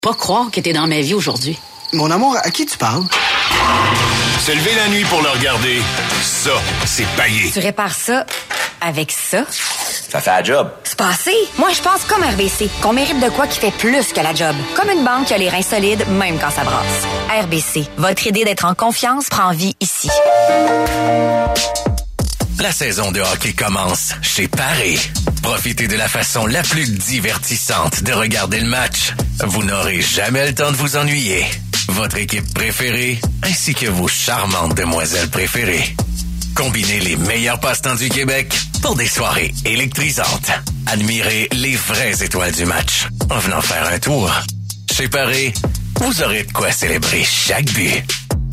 Pas croire que t'es dans ma vie aujourd'hui. Mon amour, à qui tu parles? Se lever la nuit pour le regarder, ça, c'est payé. Tu répares ça avec ça? Ça fait la job. C'est passé. Moi, je pense comme RBC, qu'on mérite de quoi qui fait plus que la job. Comme une banque qui a les reins solides, même quand ça brasse. RBC, votre idée d'être en confiance prend vie ici. La saison de hockey commence chez Paré. Profitez de la façon la plus divertissante de regarder le match. Vous n'aurez jamais le temps de vous ennuyer. Votre équipe préférée, ainsi que vos charmantes demoiselles préférées. Combinez les meilleurs passe-temps du Québec pour des soirées électrisantes. Admirez les vraies étoiles du match en venant faire un tour. Chez Paré, vous aurez de quoi célébrer chaque but.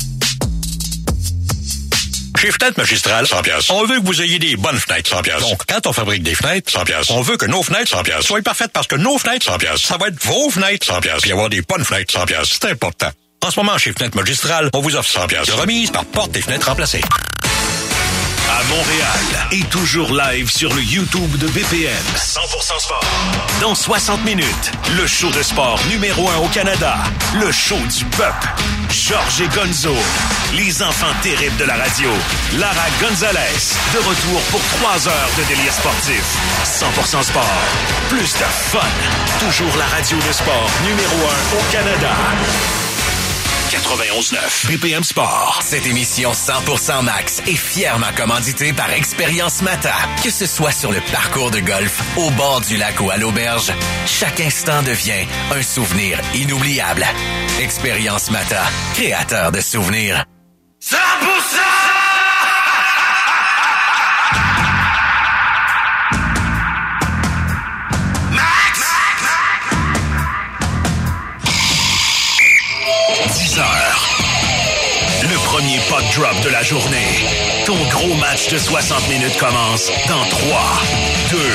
Chez Fenêtres Magistrales, 100$. On veut que vous ayez des bonnes fenêtres, 100$. Donc, quand on fabrique des fenêtres, 100$. On veut que nos fenêtres, 100$, soient parfaites parce que nos fenêtres, 100$. Ça va être vos fenêtres, 100$. Puis avoir des bonnes fenêtres, 100$. C'est important. En ce moment, chez Fenêtres Magistrales, on vous offre 100$ de remise par porte et fenêtres remplacées. À Montréal et toujours live sur le YouTube de BPM. 100% sport. Dans 60 minutes, le show de sport numéro 1 au Canada. Le show du peuple. Georges et Gonzo. Les enfants terribles de la radio. Lara Gonzalez. De retour pour 3 heures de délire sportif. 100% sport. Plus de fun. Toujours la radio de sport numéro 1 au Canada. 91.9 BPM Sport. Cette émission 100% Max est fièrement commanditée par Expérience Mata. Que ce soit sur le parcours de golf, au bord du lac ou à l'auberge, chaque instant devient un souvenir inoubliable. Expérience Mata, créateur de souvenirs. 100%! Le premier puck drop de la journée. Ton gros match de 60 minutes commence dans 3, 2, 1.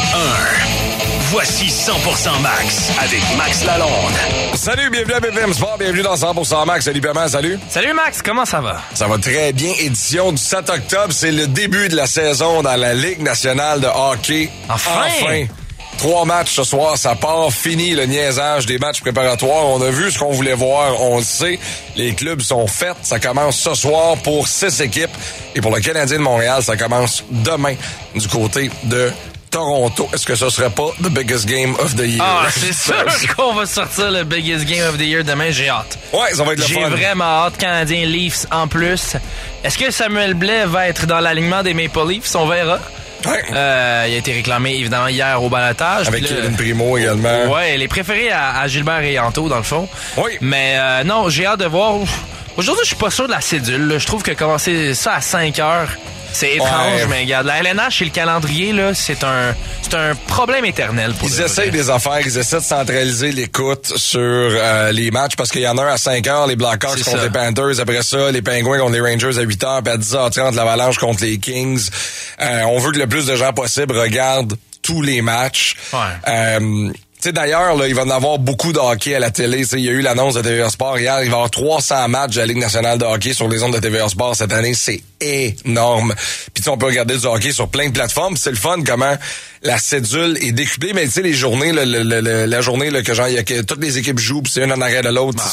Voici 100% Max avec Max Lalonde. Salut, bienvenue à BPM Sport, bienvenue dans 100% Max. Salut Paiement, salut. Salut Max, comment ça va? Ça va très bien. Édition du 7 octobre, c'est le début de la saison dans la Ligue nationale de hockey. Enfin! 3 matchs ce soir, ça part. Fini le niaisage des matchs préparatoires. On a vu ce qu'on voulait voir, on le sait. Les clubs sont faits. Ça commence ce soir pour 6 équipes. Et pour le Canadien de Montréal, ça commence demain du côté de Toronto. Est-ce que ce serait pas the biggest game of the year? Ah, c'est sûr qu'on va sortir le biggest game of the year demain. J'ai hâte. Ouais, ça va être le fun. J'ai vraiment hâte. Canadien Leafs en plus. Est-ce que Samuel Blais va être dans l'alignement des Maple Leafs? On verra. Ouais. Il a été réclamé évidemment hier au balotage. Avec Kevin Primo également. Ouais, les préférés à Gilbert et Anto dans le fond. Oui. Mais non, j'ai hâte de voir. Aujourd'hui, je suis pas sûr de la cédule. Là. Je trouve que commencer ça à 5 heures, c'est étrange. Mais regarde, la LNH et le calendrier, là, c'est un problème éternel pour Ils essayent des affaires, ils essaient de centraliser l'écoute sur les matchs parce qu'il y en a un à 5 heures, les Blackhawks contre les Panthers, après ça, les Penguins contre les Rangers à 8 heures, puis à 10h30, l'Avalanche contre les Kings. On veut que le plus de gens possible regardent tous les matchs. Ouais. Tu sais, d'ailleurs, là, il va en avoir beaucoup de hockey à la télé. Il y a eu l'annonce de TVA Sport hier. Il va y avoir 300 matchs de la Ligue nationale de hockey sur les ondes de TVA Sport cette année. C'est énorme. Puis on peut regarder du hockey sur plein de plateformes. C'est le fun comment la cédule est décuplée. Mais tu sais, les journées, la journée là, que genre, il y a que toutes les équipes jouent, puis c'est une en arrière de l'autre.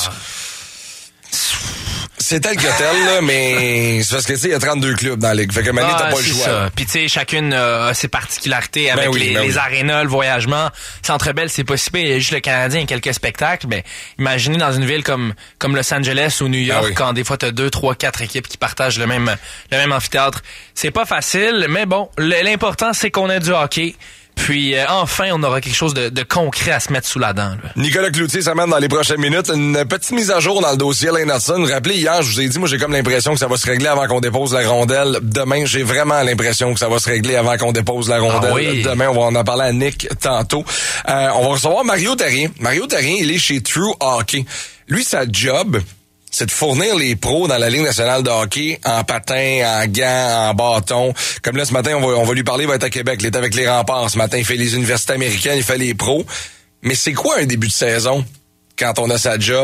C'est tel que tel, là, mais c'est parce que, tu sais, il y a 32 clubs dans la Ligue. Fait que Mané, t'as pas le choix. Puis, tu sais, chacune a ses particularités avec les arénas, le voyagement. Centre Bell, c'est pas si pire. Il y a juste le Canadien et quelques spectacles. Mais imaginez dans une ville comme Los Angeles ou New York, quand des fois t'as 2, 3, 4 équipes qui partagent le même amphithéâtre. C'est pas facile, mais bon, l'important, c'est qu'on ait du hockey. Puis enfin, on aura quelque chose de concret à se mettre sous la dent. Là. Nicolas Cloutier s'amène dans les prochaines minutes. Une petite mise à jour dans le dossier Lane Hudson. Rappelez, hier, je vous ai dit, moi j'ai comme l'impression que ça va se régler avant qu'on dépose la rondelle. Demain, j'ai vraiment l'impression que ça va se régler avant qu'on dépose la rondelle. Ah oui. Demain, on va en parler à Nick tantôt. On va recevoir Mario Therrien. Mario Therrien, il est chez True Hockey. Lui, sa job, c'est de fournir les pros dans la Ligue nationale de hockey en patins, en gants, en bâton. Comme là, ce matin, on va lui parler, il va être à Québec. Il est avec les Remparts. Ce matin, il fait les universités américaines, il fait les pros. Mais c'est quoi un début de saison quand on a sa job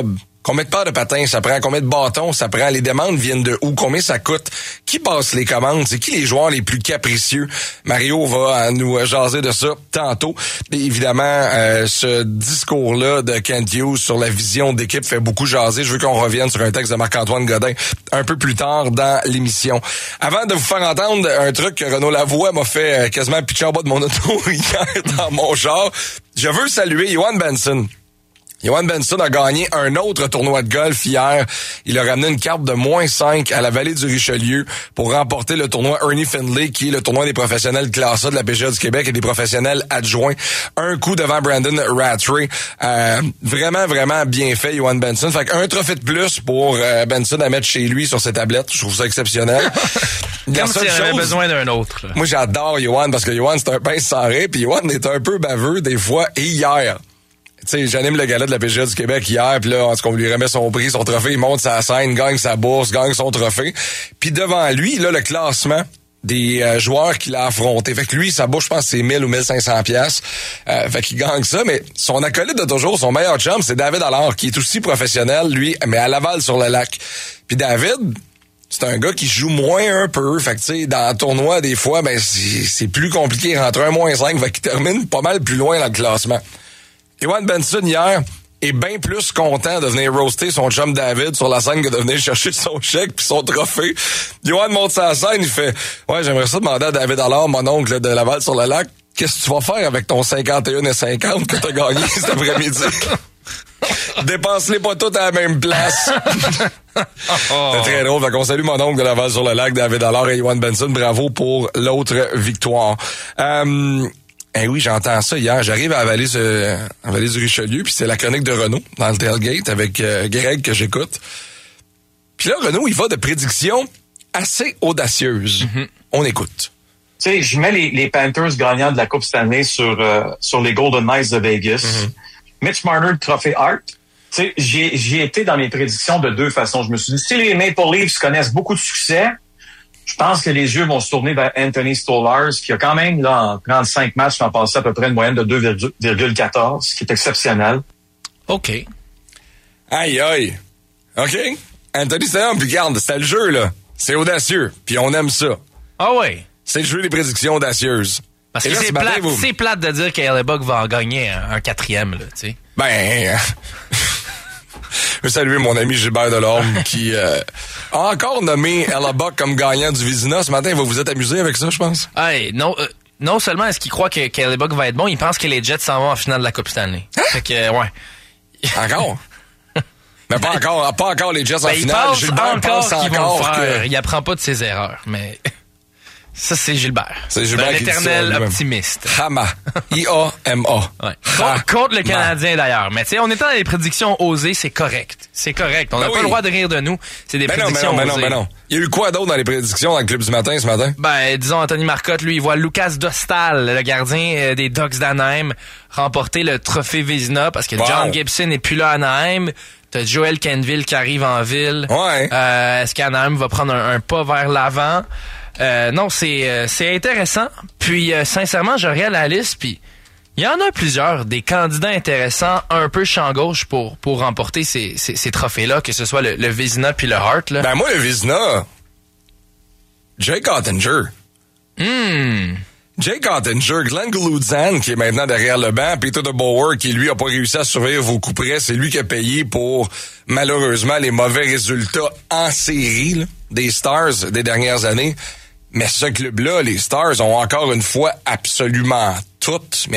Combien de paires de patins ça prend? Combien de bâtons ça prend? Les demandes viennent de où? Combien ça coûte? Qui passe les commandes? C'est qui les joueurs les plus capricieux? Mario va nous jaser de ça tantôt. Et évidemment, ce discours-là de Kent Hughes sur la vision d'équipe fait beaucoup jaser. Je veux qu'on revienne sur un texte de Marc-Antoine Godin un peu plus tard dans l'émission. Avant de vous faire entendre un truc que Renaud Lavoie m'a fait quasiment pitcher en bas de mon auto hier dans mon char, je veux saluer Johan Benson. Johan Benson a gagné un autre tournoi de golf hier. Il a ramené une carte de -5 à la Vallée du Richelieu pour remporter le tournoi Ernie Findlay, qui est le tournoi des professionnels classe A de la PGA du Québec et des professionnels adjoints. Un coup devant Brandon Rattray. Vraiment, vraiment bien fait, Johan Benson. Fait qu'un trophée de plus pour Benson à mettre chez lui sur ses tablettes. Je trouve ça exceptionnel. Comme s'il avait besoin d'un autre. Là. Moi, j'adore Johan parce que Johan, c'est un pince sans rire, puis Johan est un peu baveux des fois. Et hier... Tu sais, j'anime le gala de la PGA du Québec hier, puis là, en tout cas, on lui remet son prix, son trophée, il monte sa scène, gagne sa bourse, gagne son trophée. Puis devant lui, là, le classement des joueurs qu'il a affrontés. Fait que lui, sa bourse, je pense, c'est 1000 ou 1500 piastres. Fait qu'il gagne ça, mais son acolyte de toujours, son meilleur chum, c'est David Allard, qui est aussi professionnel, lui, mais à Laval-sur-le-Lac. Puis David... c'est un gars qui joue moins un peu. Fait que, tu sais, dans le tournoi, des fois, ben, c'est plus compliqué. Rentre un -5, fait qu'il termine pas mal plus loin dans le classement. Johan Benson, hier, est bien plus content de venir roaster son chum David sur la scène que de venir chercher son chèque puis son trophée. Johan monte sa scène, il fait « Ouais, j'aimerais ça demander à David Allard, mon oncle de Laval-sur-le-Lac, qu'est-ce que tu vas faire avec ton 51,50 que t'as gagné cet après-midi? » Dépense-les pas toutes à la même place. C'est très drôle. Fait qu'on salue mon oncle de Laval-sur-le-Lac, David Allard et Johan Benson. Bravo pour l'autre victoire. Eh oui, j'entends ça hier. J'arrive à la Vallée du Richelieu, puis c'est la chronique de Renaud dans le tailgate avec Greg que j'écoute. Puis là, Renaud, il va de prédictions assez audacieuses. Mm-hmm. On écoute. Tu sais, je mets les Panthers gagnants de la Coupe Stanley sur les Golden Knights de Vegas. Mm-hmm. Mitch Marner, trophée Hart. Tu sais, j'y été dans mes prédictions de deux façons. Je me suis dit, si les Maple Leafs connaissent beaucoup de succès, je pense que les yeux vont se tourner vers Anthony Stolarz, qui a quand même, là, en 35 matchs, en passé à peu près une moyenne de 2,14, ce qui est exceptionnel. OK. Aïe, aïe. OK. Anthony Stolarz, puis regarde, c'était le jeu, là. C'est audacieux, puis on aime ça. Ah ouais. C'est le jeu des prédictions audacieuses. Parce que c'est plate de dire qu'Hellebuck va en gagner un quatrième, là, tu sais. Ben... Je veux saluer mon ami Gilbert Delorme qui a encore nommé Hellebuck comme gagnant du Vizina. Ce matin, il va vous être amusé avec ça, je pense. Hey, non seulement est-ce qu'il croit que Hellebuck va être bon, il pense que les Jets s'en vont en finale de la Coupe Stanley. Hein? Fait que, ouais. Encore? Mais pas encore les Jets en finale. Gilbert pense encore que... Il apprend pas de ses erreurs, mais... Ça, c'est Gilbert. C'est Gilbert qui dit ça. L'éternel optimiste. Hama. I-A-M-A. Ouais. Contre le Canadien, d'ailleurs. Mais tu sais, on est dans les prédictions osées, c'est correct. C'est correct. On n'a pas le droit de rire de nous. C'est des prédictions osées. Mais non. Il y a eu quoi d'autre dans les prédictions dans le club du matin ce matin? Ben, disons, Anthony Marcotte, lui, il voit Lucas Dostal, le gardien des Ducks d'Anaheim, remporter le trophée Vezina parce que John Gibson n'est plus là à Anaheim. T'as Joel Kenville qui arrive en ville. Ouais. Est-ce qu'Anaheim va prendre un pas vers l'avant? Non, c'est intéressant. Puis, sincèrement, je regarde la liste, puis il y en a plusieurs, des candidats intéressants, un peu champ gauche pour remporter ces trophées-là, que ce soit le Vezina puis le Hart. Là. Ben moi, le Vezina, Jake Ottinger. Jake Ottinger, Glenn Guludzan, qui est maintenant derrière le banc, Peter DeBoer, qui lui a pas réussi à surveiller vos coups près, c'est lui qui a payé pour, malheureusement, les mauvais résultats en série là, des Stars des dernières années. Mais ce club-là, les Stars, ont encore une fois absolument toutes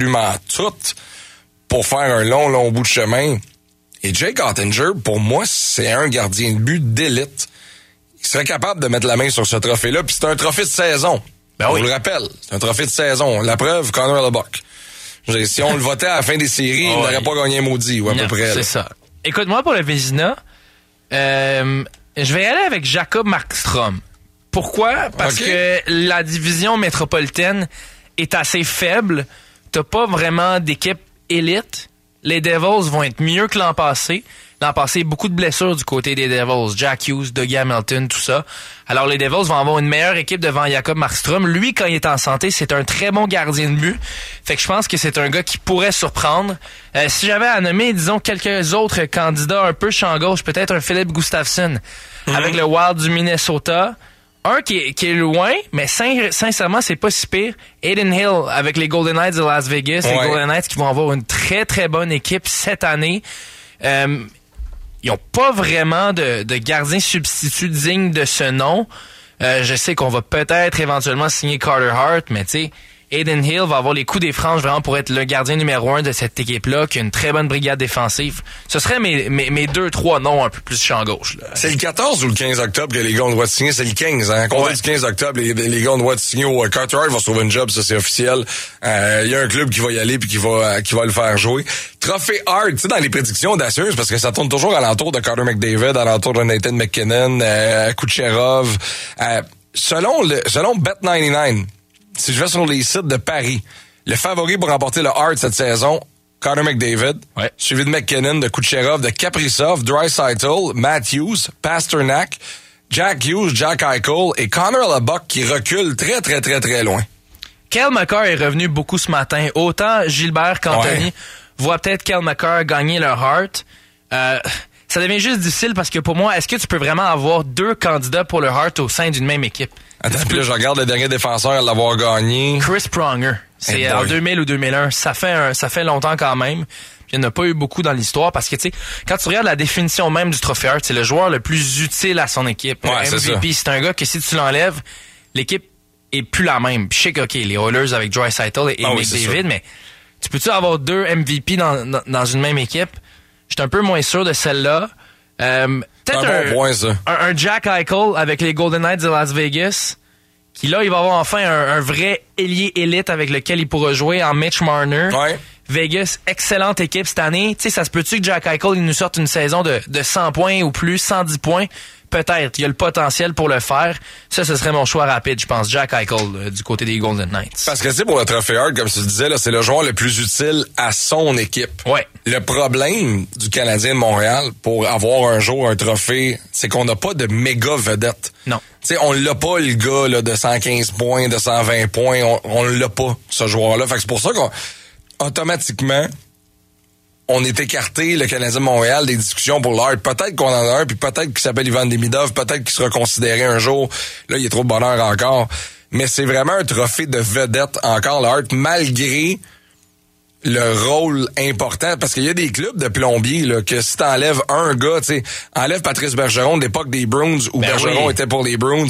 pour faire un long bout de chemin. Et Jake Ottinger, pour moi, c'est un gardien de but d'élite. Il serait capable de mettre la main sur ce trophée-là, puis c'est un trophée de saison. Ben oui. On le rappelle, c'est un trophée de saison. La preuve, Connor Hellebuck. Si on le votait à la fin des séries, il n'aurait pas gagné un maudit, ou à peu près. C'est ça. Écoute-moi, pour le Vezina, je vais aller avec Jacob Markstrom. Pourquoi? Parce que la division métropolitaine est assez faible. T'as pas vraiment d'équipe élite. les Devils vont être mieux que l'an passé. L'an passé, beaucoup de blessures du côté des Devils. Jack Hughes, Dougie Hamilton, tout ça. Alors, les Devils vont avoir une meilleure équipe devant Jacob Markstrom. Lui, quand il est en santé, c'est un très bon gardien de but. Fait que je pense que c'est un gars qui pourrait surprendre. Si j'avais à nommer, disons, quelques autres candidats un peu champ gauche, peut-être un Philip Gustafsson avec le Wild du Minnesota. Un qui est loin, mais sincèrement, c'est pas si pire. Aiden Hill avec les Golden Knights de Las Vegas. Ouais. Les Golden Knights qui vont avoir une très, très bonne équipe cette année. Ils ont pas vraiment de gardien substitut digne de ce nom. Je sais qu'on va peut-être éventuellement signer Carter Hart, mais tu sais, Aiden Hill va avoir les coups des franges vraiment pour être le gardien numéro 1 de cette équipe-là, qui a une très bonne brigade défensive. Ce serait mes 2-3 noms un peu plus champ gauche. Là. C'est le 14 ou le 15 octobre que les gars ont le droit de signer? C'est le 15, hein? Qu'on du 15 octobre, les gars ont le droit de signer au Carter Hart va se trouver une job, ça c'est officiel. Il y a un club qui va y aller puis qui va le faire jouer. Trophée Hart, tu sais, dans les prédictions audacieuses, parce que ça tourne toujours alentour de Carter McDavid, alentour de Nathan McKinnon, Kucherov. Selon Bet99, si je vais sur les sites de Paris, le favori pour remporter le Hart cette saison, Connor McDavid, suivi de McKinnon, de Kucherov, de Kaprizov, Draisaitl, Matthews, Pasternak, Jack Hughes, Jack Eichel et Connor Lebock qui recule très, très, très, très loin. Cale Makar est revenu beaucoup ce matin. Autant Gilbert qu'Anthony voient peut-être Cale Makar gagner le Hart. Ça devient juste difficile parce que pour moi, est-ce que tu peux vraiment avoir 2 candidats pour le Hart au sein d'une même équipe? Attends, puis là, je regarde le dernier défenseur à l'avoir gagné. Chris Pronger. C'est en 2000 ou 2001. Ça fait longtemps quand même. Il n'y en a pas eu beaucoup dans l'histoire parce que, tu sais, quand tu regardes la définition même du trophée Hart, c'est le joueur le plus utile à son équipe. Ouais, le MVP, c'est un gars que si tu l'enlèves, l'équipe est plus la même. Puis je sais que, OK, les Oilers avec Draisaitl et McDavid, mais tu peux-tu avoir 2 MVP dans une même équipe? J'étais un peu moins sûr de celle-là. Peut-être un Jack Eichel avec les Golden Knights de Las Vegas, qui là, il va avoir enfin un vrai ailier élite avec lequel il pourra jouer en Mitch Marner. Ouais. Vegas, excellente équipe cette année. Tu sais, ça se peut-tu que Jack Eichel il nous sorte une saison de 100 points ou plus, 110 points? Peut-être. Il y a le potentiel pour le faire. Ça, ce serait mon choix rapide, je pense. Jack Eichel du côté des Golden Knights. Parce que, tu sais, pour le trophée Hart, comme tu disais, là, c'est le joueur le plus utile à son équipe. Ouais. Le problème du Canadien de Montréal pour avoir un jour un trophée, c'est qu'on n'a pas de méga vedette. Non. Tu sais, on l'a pas, le gars là, de 115 points, de 120 points. On l'a pas, ce joueur-là. Fait que c'est pour ça qu'automatiquement, on est écarté, le Canadien de Montréal, des discussions pour l'Hart. Peut-être qu'on en a un, puis peut-être qu'il s'appelle Ivan Demidov, peut-être qu'il sera considéré un jour. Là, il est trop de bonheur encore. Mais c'est vraiment un trophée de vedette encore, l'Hart, malgré le rôle important. Parce qu'il y a des clubs de plombiers, là, que si t'enlèves un gars, tu sais, enlève Patrice Bergeron de l'époque des Bruins, où Bergeron était pour les Bruins.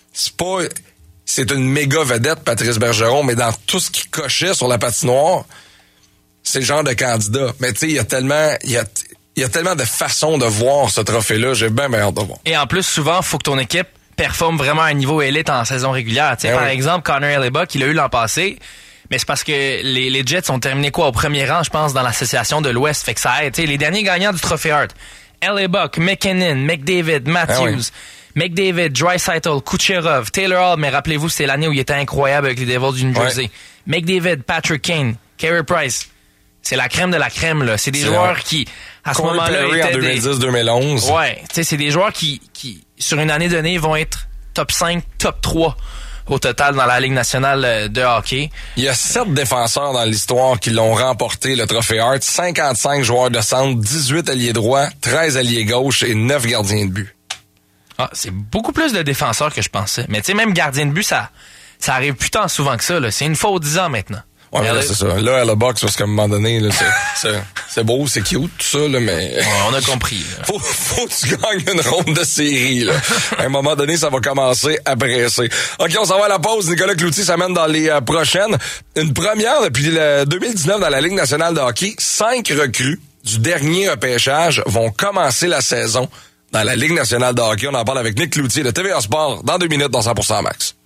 C'est une méga vedette, Patrice Bergeron, mais dans tout ce qu'il cochait sur la patinoire, c'est le genre de candidat. Mais tu sais, il y a tellement de façons de voir ce trophée-là. J'ai bien hâte de voir. Et en plus, souvent, il faut que ton équipe performe vraiment à un niveau élite en saison régulière. Par exemple, Connor Lebock, il a eu l'an passé, mais c'est parce que les Jets ont terminé au premier rang, je pense, dans l'association de l'Ouest. Fait que ça aide. Les derniers gagnants du trophée Hart, Lebock, McKinnon, McDavid, Matthews, McDavid, Draisaitl, Kucherov, Taylor Hall, mais rappelez-vous, c'était l'année où il était incroyable avec les Devils du New Jersey. McDavid, Patrick Kane, Carey Price. C'est la crème de la crème, là. C'est des joueurs qui, à ce moment-là, étaient en 2010-2011. Ouais. Tu sais, c'est des joueurs qui, sur une année donnée, vont être top 5, top 3 au total dans la Ligue nationale de hockey. Il y a 7 défenseurs dans l'histoire qui l'ont remporté, le trophée Hart. 55 joueurs de centre, 18 alliés droits, 13 alliés gauche et 9 gardiens de but. Ah, c'est beaucoup plus de défenseurs que je pensais. Mais tu sais, même gardien de but, ça arrive plus tant souvent que ça, là. C'est une fois aux 10 ans maintenant. Ouais, mais là, c'est ça. Là, à la boxe, parce qu'à un moment donné, là, c'est beau, c'est cute, tout ça, là, mais... Ouais, on a compris. Faut que tu gagnes une ronde de série, là. À un moment donné, ça va commencer à presser. OK, on s'en va à la pause. Nicolas Cloutier s'amène dans les prochaines. Une première depuis 2019 dans la Ligue nationale de hockey. 5 recrues du dernier repêchage vont commencer la saison dans la Ligue nationale de hockey. On en parle avec Nick Cloutier de TVA Sport dans 2 minutes dans 100% Max.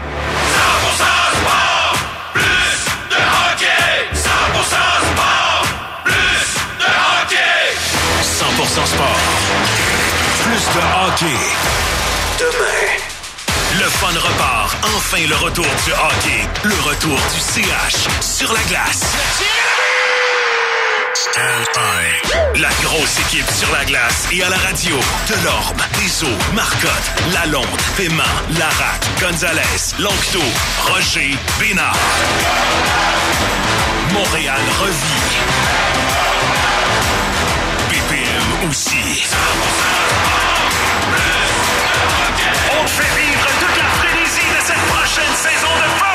100% sport. Plus de hockey. Demain. Le fun repart. Enfin le retour du hockey. Le retour du CH sur la glace. La grosse équipe sur la glace et à la radio. Delorme, Deso, Marcotte, Lalonde, Paiement, Larac, Gonzalez, Longto, Roger, Bénard. Montréal revit. BPM aussi. On te fait vivre toute la frénésie de cette prochaine saison de feu.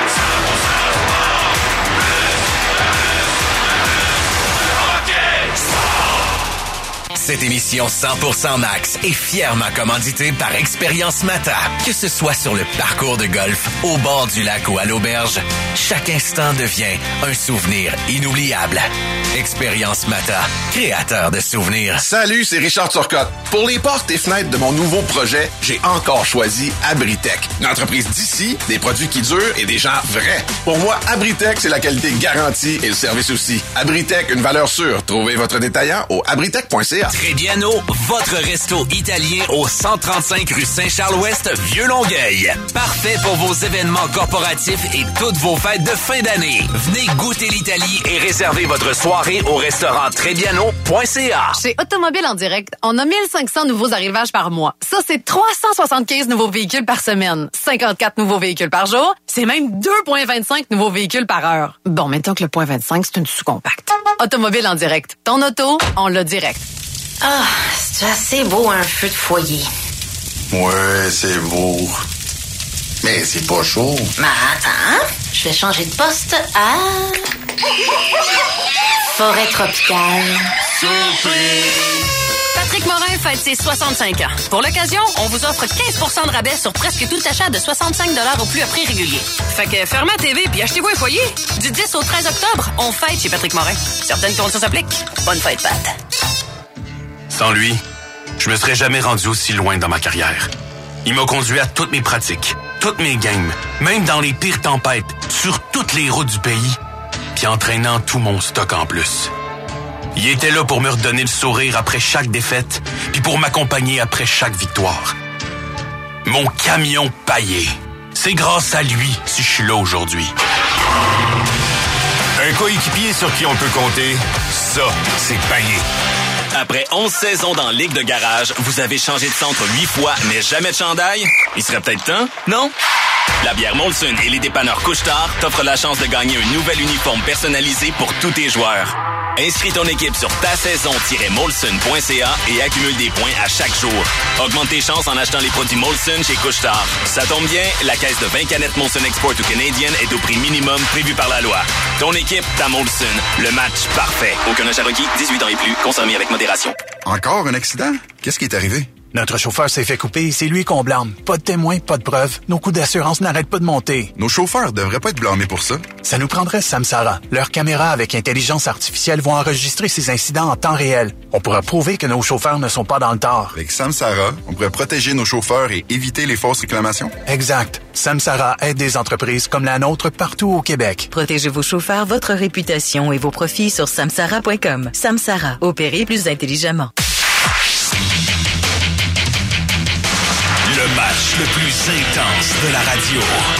Cette émission 100% Max est fièrement commanditée par Expérience Mata. Que ce soit sur le parcours de golf, au bord du lac ou à l'auberge, chaque instant devient un souvenir inoubliable. Expérience Mata, créateur de souvenirs. Salut, c'est Richard Turcotte. Pour les portes et fenêtres de mon nouveau projet, j'ai encore choisi Abritech. Une entreprise d'ici, des produits qui durent et des gens vrais. Pour moi, Abritech, c'est la qualité garantie et le service aussi. Abritech, une valeur sûre. Trouvez votre détaillant au abritech.ca. Trebbiano, votre resto italien au 135 rue Saint-Charles-Ouest, Vieux-Longueuil. Parfait pour vos événements corporatifs et toutes vos fêtes de fin d'année. Venez goûter l'Italie et réservez votre soirée au restaurant Trebbiano.ca. Chez Automobile en direct, on a 1500 nouveaux arrivages par mois. Ça, c'est 375 nouveaux véhicules par semaine, 54 nouveaux véhicules par jour. C'est même 2,25 nouveaux véhicules par heure. Bon, mettons que le point 25, c'est une sous-compacte. Automobile en direct. Ton auto, on l'a direct. Ah, c'est assez beau un feu de foyer. Ouais, c'est beau. Mais c'est pas chaud. Mais attends, je vais changer de poste à... Forêt tropicale. Patrick Morin fête ses 65 ans. Pour l'occasion, on vous offre 15% de rabais sur presque tout achat de 65 $ au plus à prix régulier. Fait que fermez la TV puis achetez-vous un foyer. Du 10 au 13 octobre, on fête chez Patrick Morin. Certaines conditions s'appliquent. Bonne fête, Pat. Sans lui, je me serais jamais rendu aussi loin dans ma carrière. Il m'a conduit à toutes mes pratiques, toutes mes games, même dans les pires tempêtes, sur toutes les routes du pays, puis entraînant tout mon stock en plus. Il était là pour me redonner le sourire après chaque défaite, puis pour m'accompagner après chaque victoire. Mon camion paillé. C'est grâce à lui si je suis là aujourd'hui. Un coéquipier sur qui on peut compter, ça, c'est Paillé. Après 11 saisons dans Ligue de garage, vous avez changé de centre 8 fois, mais jamais de chandail? Il serait peut-être temps, non? La bière Molson et les dépanneurs Couche-Tard t'offrent la chance de gagner un nouvel uniforme personnalisé pour tous tes joueurs. Inscris ton équipe sur tasaison-molson.ca et accumule des points à chaque jour. Augmente tes chances en achetant les produits Molson chez Couche-Tard. Ça tombe bien, la caisse de 20 canettes Molson Export ou Canadian est au prix minimum prévu par la loi. Ton équipe, ta Molson. Le match parfait. Aucun achat requis, 18 ans et plus. Consommé avec modération. Encore un accident? Qu'est-ce qui est arrivé? Notre chauffeur s'est fait couper, c'est lui qu'on blâme. Pas de témoins, pas de preuves. Nos coûts d'assurance n'arrêtent pas de monter. Nos chauffeurs devraient pas être blâmés pour ça. Ça nous prendrait Samsara. Leurs caméras avec intelligence artificielle vont enregistrer ces incidents en temps réel. On pourra prouver que nos chauffeurs ne sont pas dans le tort. Avec Samsara, on pourrait protéger nos chauffeurs et éviter les fausses réclamations. Exact. Samsara aide des entreprises comme la nôtre partout au Québec. Protégez vos chauffeurs, votre réputation et vos profits sur samsara.com. Samsara. Opérez plus intelligemment. Le match le plus intense de la radio.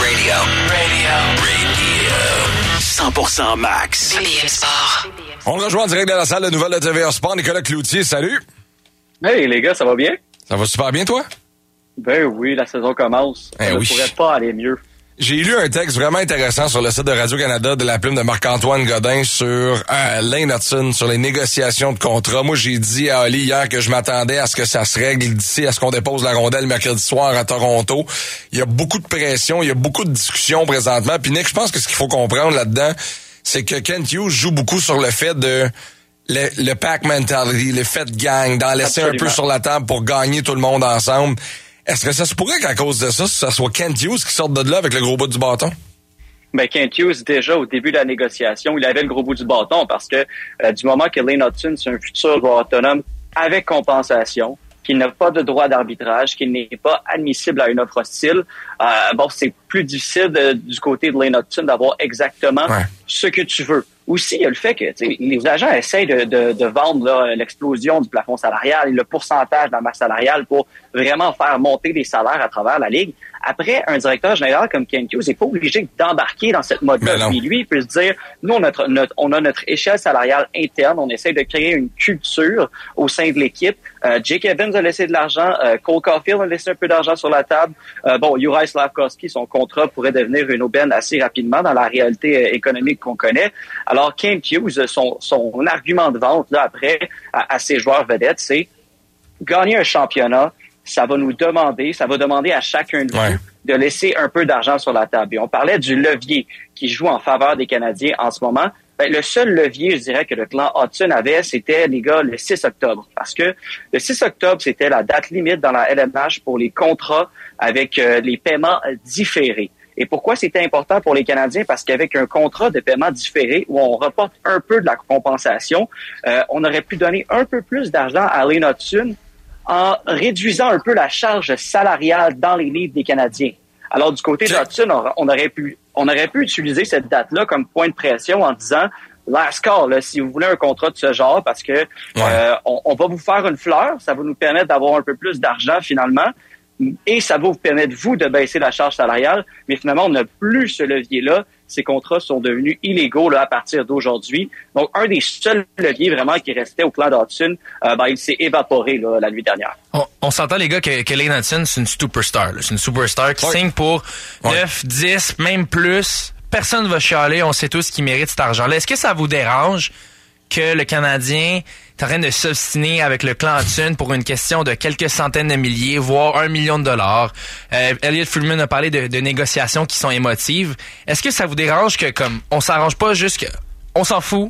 Radio. 100% Max. BPM Sport. On rejoint en direct dans la salle de nouvelles de TVA Sport. Nicolas Cloutier, salut. Hey les gars, ça va bien? Ça va super bien, toi? Ben oui, la saison commence. Ça ne pourrait pas aller mieux. J'ai lu un texte vraiment intéressant sur le site de Radio-Canada de la plume de Marc-Antoine Godin sur Lane Hutson, sur les négociations de contrat. Moi, j'ai dit à Oli hier que je m'attendais à ce que ça se règle d'ici à ce qu'on dépose la rondelle mercredi soir à Toronto. Il y a beaucoup de pression, il y a beaucoup de discussions présentement. Puis Nick, je pense que ce qu'il faut comprendre là-dedans, c'est que Kent Hughes joue beaucoup sur le fait de le pack mentality, le fait de gang, d'en laisser un peu sur la table pour gagner tout le monde ensemble. Est-ce que ça se pourrait qu'à cause de ça, ça soit Kent Hughes qui sorte de là avec le gros bout du bâton? Ben, Kent Hughes, déjà, au début de la négociation, il avait le gros bout du bâton parce que du moment que Lane Hutson, c'est un futur joueur autonome avec compensation, qu'il n'a pas de droit d'arbitrage, qu'il n'est pas admissible à une offre hostile, c'est plus difficile du côté de Lane Hutson d'avoir exactement ce que tu veux. Aussi, il y a le fait que les agents essayent de vendre là, l'explosion du plafond salarial et le pourcentage de la masse salariale pour vraiment faire monter les salaires à travers la Ligue, Après, un directeur général comme Kent Hughes n'est pas obligé d'embarquer dans cette mode-là. Puis lui, il peut se dire, nous, on a notre échelle salariale interne, on essaie de créer une culture au sein de l'équipe. Jake Evans a laissé de l'argent, Cole Caulfield a laissé un peu d'argent sur la table. Juraj Slafkovský, son contrat pourrait devenir une aubaine assez rapidement dans la réalité économique qu'on connaît. Alors, Kent Hughes, son argument de vente là après à ses joueurs vedettes, c'est gagner un championnat. Ça va demander à chacun de vous de laisser un peu d'argent sur la table. Et on parlait du levier qui joue en faveur des Canadiens en ce moment. Le seul levier, je dirais, que le clan Hudson avait, c'était, les gars, le 6 octobre. Parce que le 6 octobre, c'était la date limite dans la LNH pour les contrats avec les paiements différés. Et pourquoi c'était important pour les Canadiens? Parce qu'avec un contrat de paiement différé où on reporte un peu de la compensation, on aurait pu donner un peu plus d'argent à Lane Hudson en réduisant un peu la charge salariale dans les livres des Canadiens. Alors, du côté de Hudson, on aurait pu utiliser cette date-là comme point de pression en disant, last call, là, si vous voulez un contrat de ce genre, parce que on va vous faire une fleur, ça va nous permettre d'avoir un peu plus d'argent finalement, et ça va vous permettre, vous, de baisser la charge salariale, mais finalement, on n'a plus ce levier-là. Ces contrats sont devenus illégaux là, à partir d'aujourd'hui. Donc, un des seuls leviers vraiment qui restait au clan d'Hudson, il s'est évaporé là, la nuit dernière. On s'entend, les gars, que Lane Hudson, c'est une superstar. Là. C'est une superstar qui signe pour 9, 10, même plus. Personne ne va chialer. On sait tous qu'il mérite cet argent-là. Est-ce que ça vous dérange que le Canadien est en train de s'obstiner avec le clan Hudson pour une question de quelques centaines de milliers, voire $1 million? Elliot Friedman a parlé de négociations qui sont émotives. Est-ce que ça vous dérange que, comme, on s'arrange pas juste que, on s'en fout,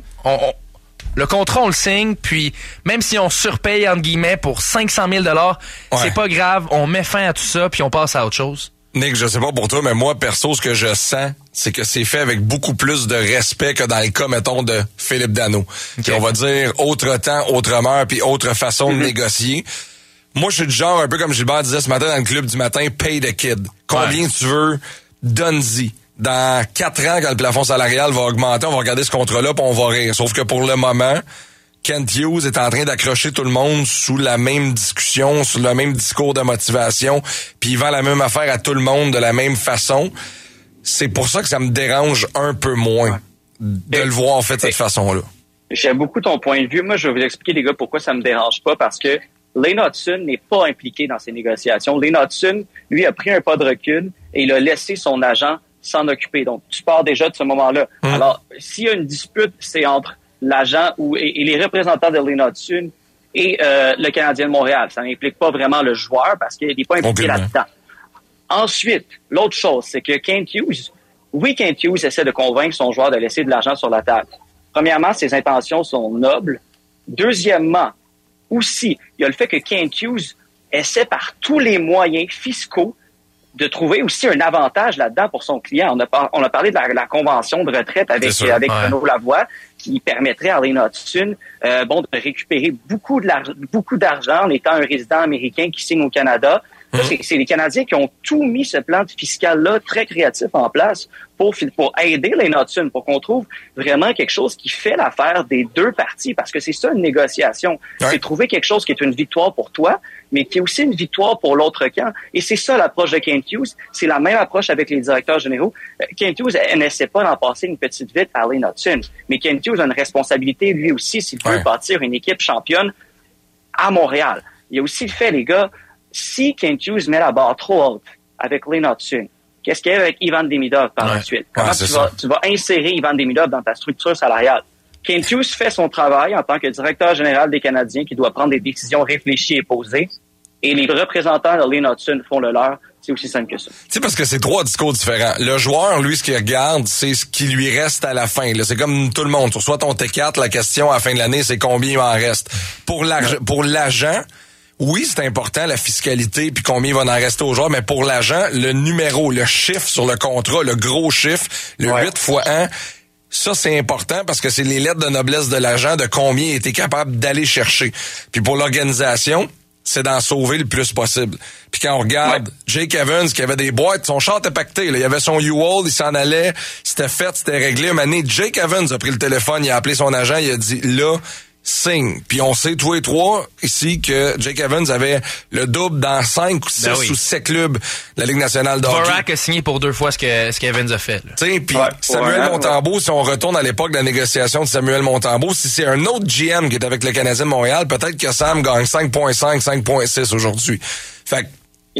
le contrat, on le signe, puis même si on surpaye, entre guillemets, pour 500 000 $, c'est pas grave, on met fin à tout ça, puis on passe à autre chose? Nick, je sais pas pour toi, mais moi, perso, ce que je sens, c'est que c'est fait avec beaucoup plus de respect que dans le cas, mettons, de Philippe Danault. Okay. On va dire autre temps, autre heure, puis autre façon de négocier. Moi, je suis du genre, un peu comme Gilbert disait ce matin dans le club du matin, pay the kid. Combien tu veux, donne-y. Dans 4 ans, quand le plafond salarial va augmenter, on va regarder ce contrat-là, puis on va rire. Sauf que pour le moment, Kent Hughes est en train d'accrocher tout le monde sous la même discussion, sous le même discours de motivation, puis il vend la même affaire à tout le monde de la même façon. C'est pour ça que ça me dérange un peu moins de le voir fait de cette façon-là. J'aime beaucoup ton point de vue. Moi, je vais vous expliquer, les gars, pourquoi ça me dérange pas, parce que Lane Hudson n'est pas impliqué dans ces négociations. Lane Hudson, lui, a pris un pas de recul et il a laissé son agent s'en occuper. Donc, tu pars déjà de ce moment-là. Alors, s'il y a une dispute, c'est entre l'agent et les représentants de Lane Hudson et le Canadien de Montréal. Ça n'implique pas vraiment le joueur parce qu'il n'est pas impliqué là-dedans. Ensuite, l'autre chose, c'est que Kent Hughes essaie de convaincre son joueur de laisser de l'argent sur la table. Premièrement, ses intentions sont nobles. Deuxièmement, aussi, il y a le fait que Kent Hughes essaie par tous les moyens fiscaux de trouver aussi un avantage là-dedans pour son client. On a parlé de la convention de retraite avec Renaud Lavoie qui permettrait à Lane Hudson de récupérer beaucoup d'argent en étant un résident américain qui signe au Canada. C'est les Canadiens qui ont tout mis ce plan fiscal-là très créatif en place pour aider Lane Hudson, pour qu'on trouve vraiment quelque chose qui fait l'affaire des deux parties, parce que c'est ça une négociation. C'est trouver quelque chose qui est une victoire pour toi, mais qui est aussi une victoire pour l'autre camp. Et c'est ça l'approche de Kent Hughes. C'est la même approche avec les directeurs généraux. Kent Hughes n'essaie pas d'en passer une petite vite à Lane Hudson, mais Kent Hughes a une responsabilité lui aussi s'il veut bâtir une équipe championne à Montréal. Il y a aussi le fait, les gars, si Kent Hughes met la barre trop haute avec Lane Hudson, qu'est-ce qu'il y a avec Ivan Demidov par la suite? Comment tu vas insérer Ivan Demidov dans ta structure salariale? Kent Hughes fait son travail en tant que directeur général des Canadiens qui doit prendre des décisions réfléchies et posées. Et les représentants de Lane Hudson font le leur. C'est aussi simple que ça. Tu sais, parce que c'est 3 discours différents. Le joueur, lui, ce qu'il regarde, c'est ce qui lui reste à la fin. Là, c'est comme tout le monde. Tu reçois ton T4, la question à la fin de l'année, c'est combien il en reste. Pour l'agent, oui, c'est important, la fiscalité, puis combien il va en rester aux joueurs, mais pour l'agent, le numéro, le chiffre sur le contrat, le gros chiffre, le 8 x 1, ça, c'est important parce que c'est les lettres de noblesse de l'agent de combien il était capable d'aller chercher. Puis pour l'organisation, c'est d'en sauver le plus possible. Puis quand on regarde Jake Evans qui avait des boîtes, son char était pacté, là. Il avait son U-Haul, il s'en allait, c'était fait, c'était réglé. Une année, Jake Evans a pris le téléphone, il a appelé son agent, il a dit, là, signe. Puis on sait tous les trois ici que Jake Evans avait le double dans 5 ou 6 ou 7 clubs de la Ligue nationale de hockey. Dvorak a signé pour 2 fois ce qu'Evans a fait. Tu sais, puis Samuel Montembeault, si on retourne à l'époque de la négociation de Samuel Montembeault, si c'est un autre GM qui est avec le Canadien de Montréal, peut-être que Sam gagne 5.5, 5.6 aujourd'hui. Fait que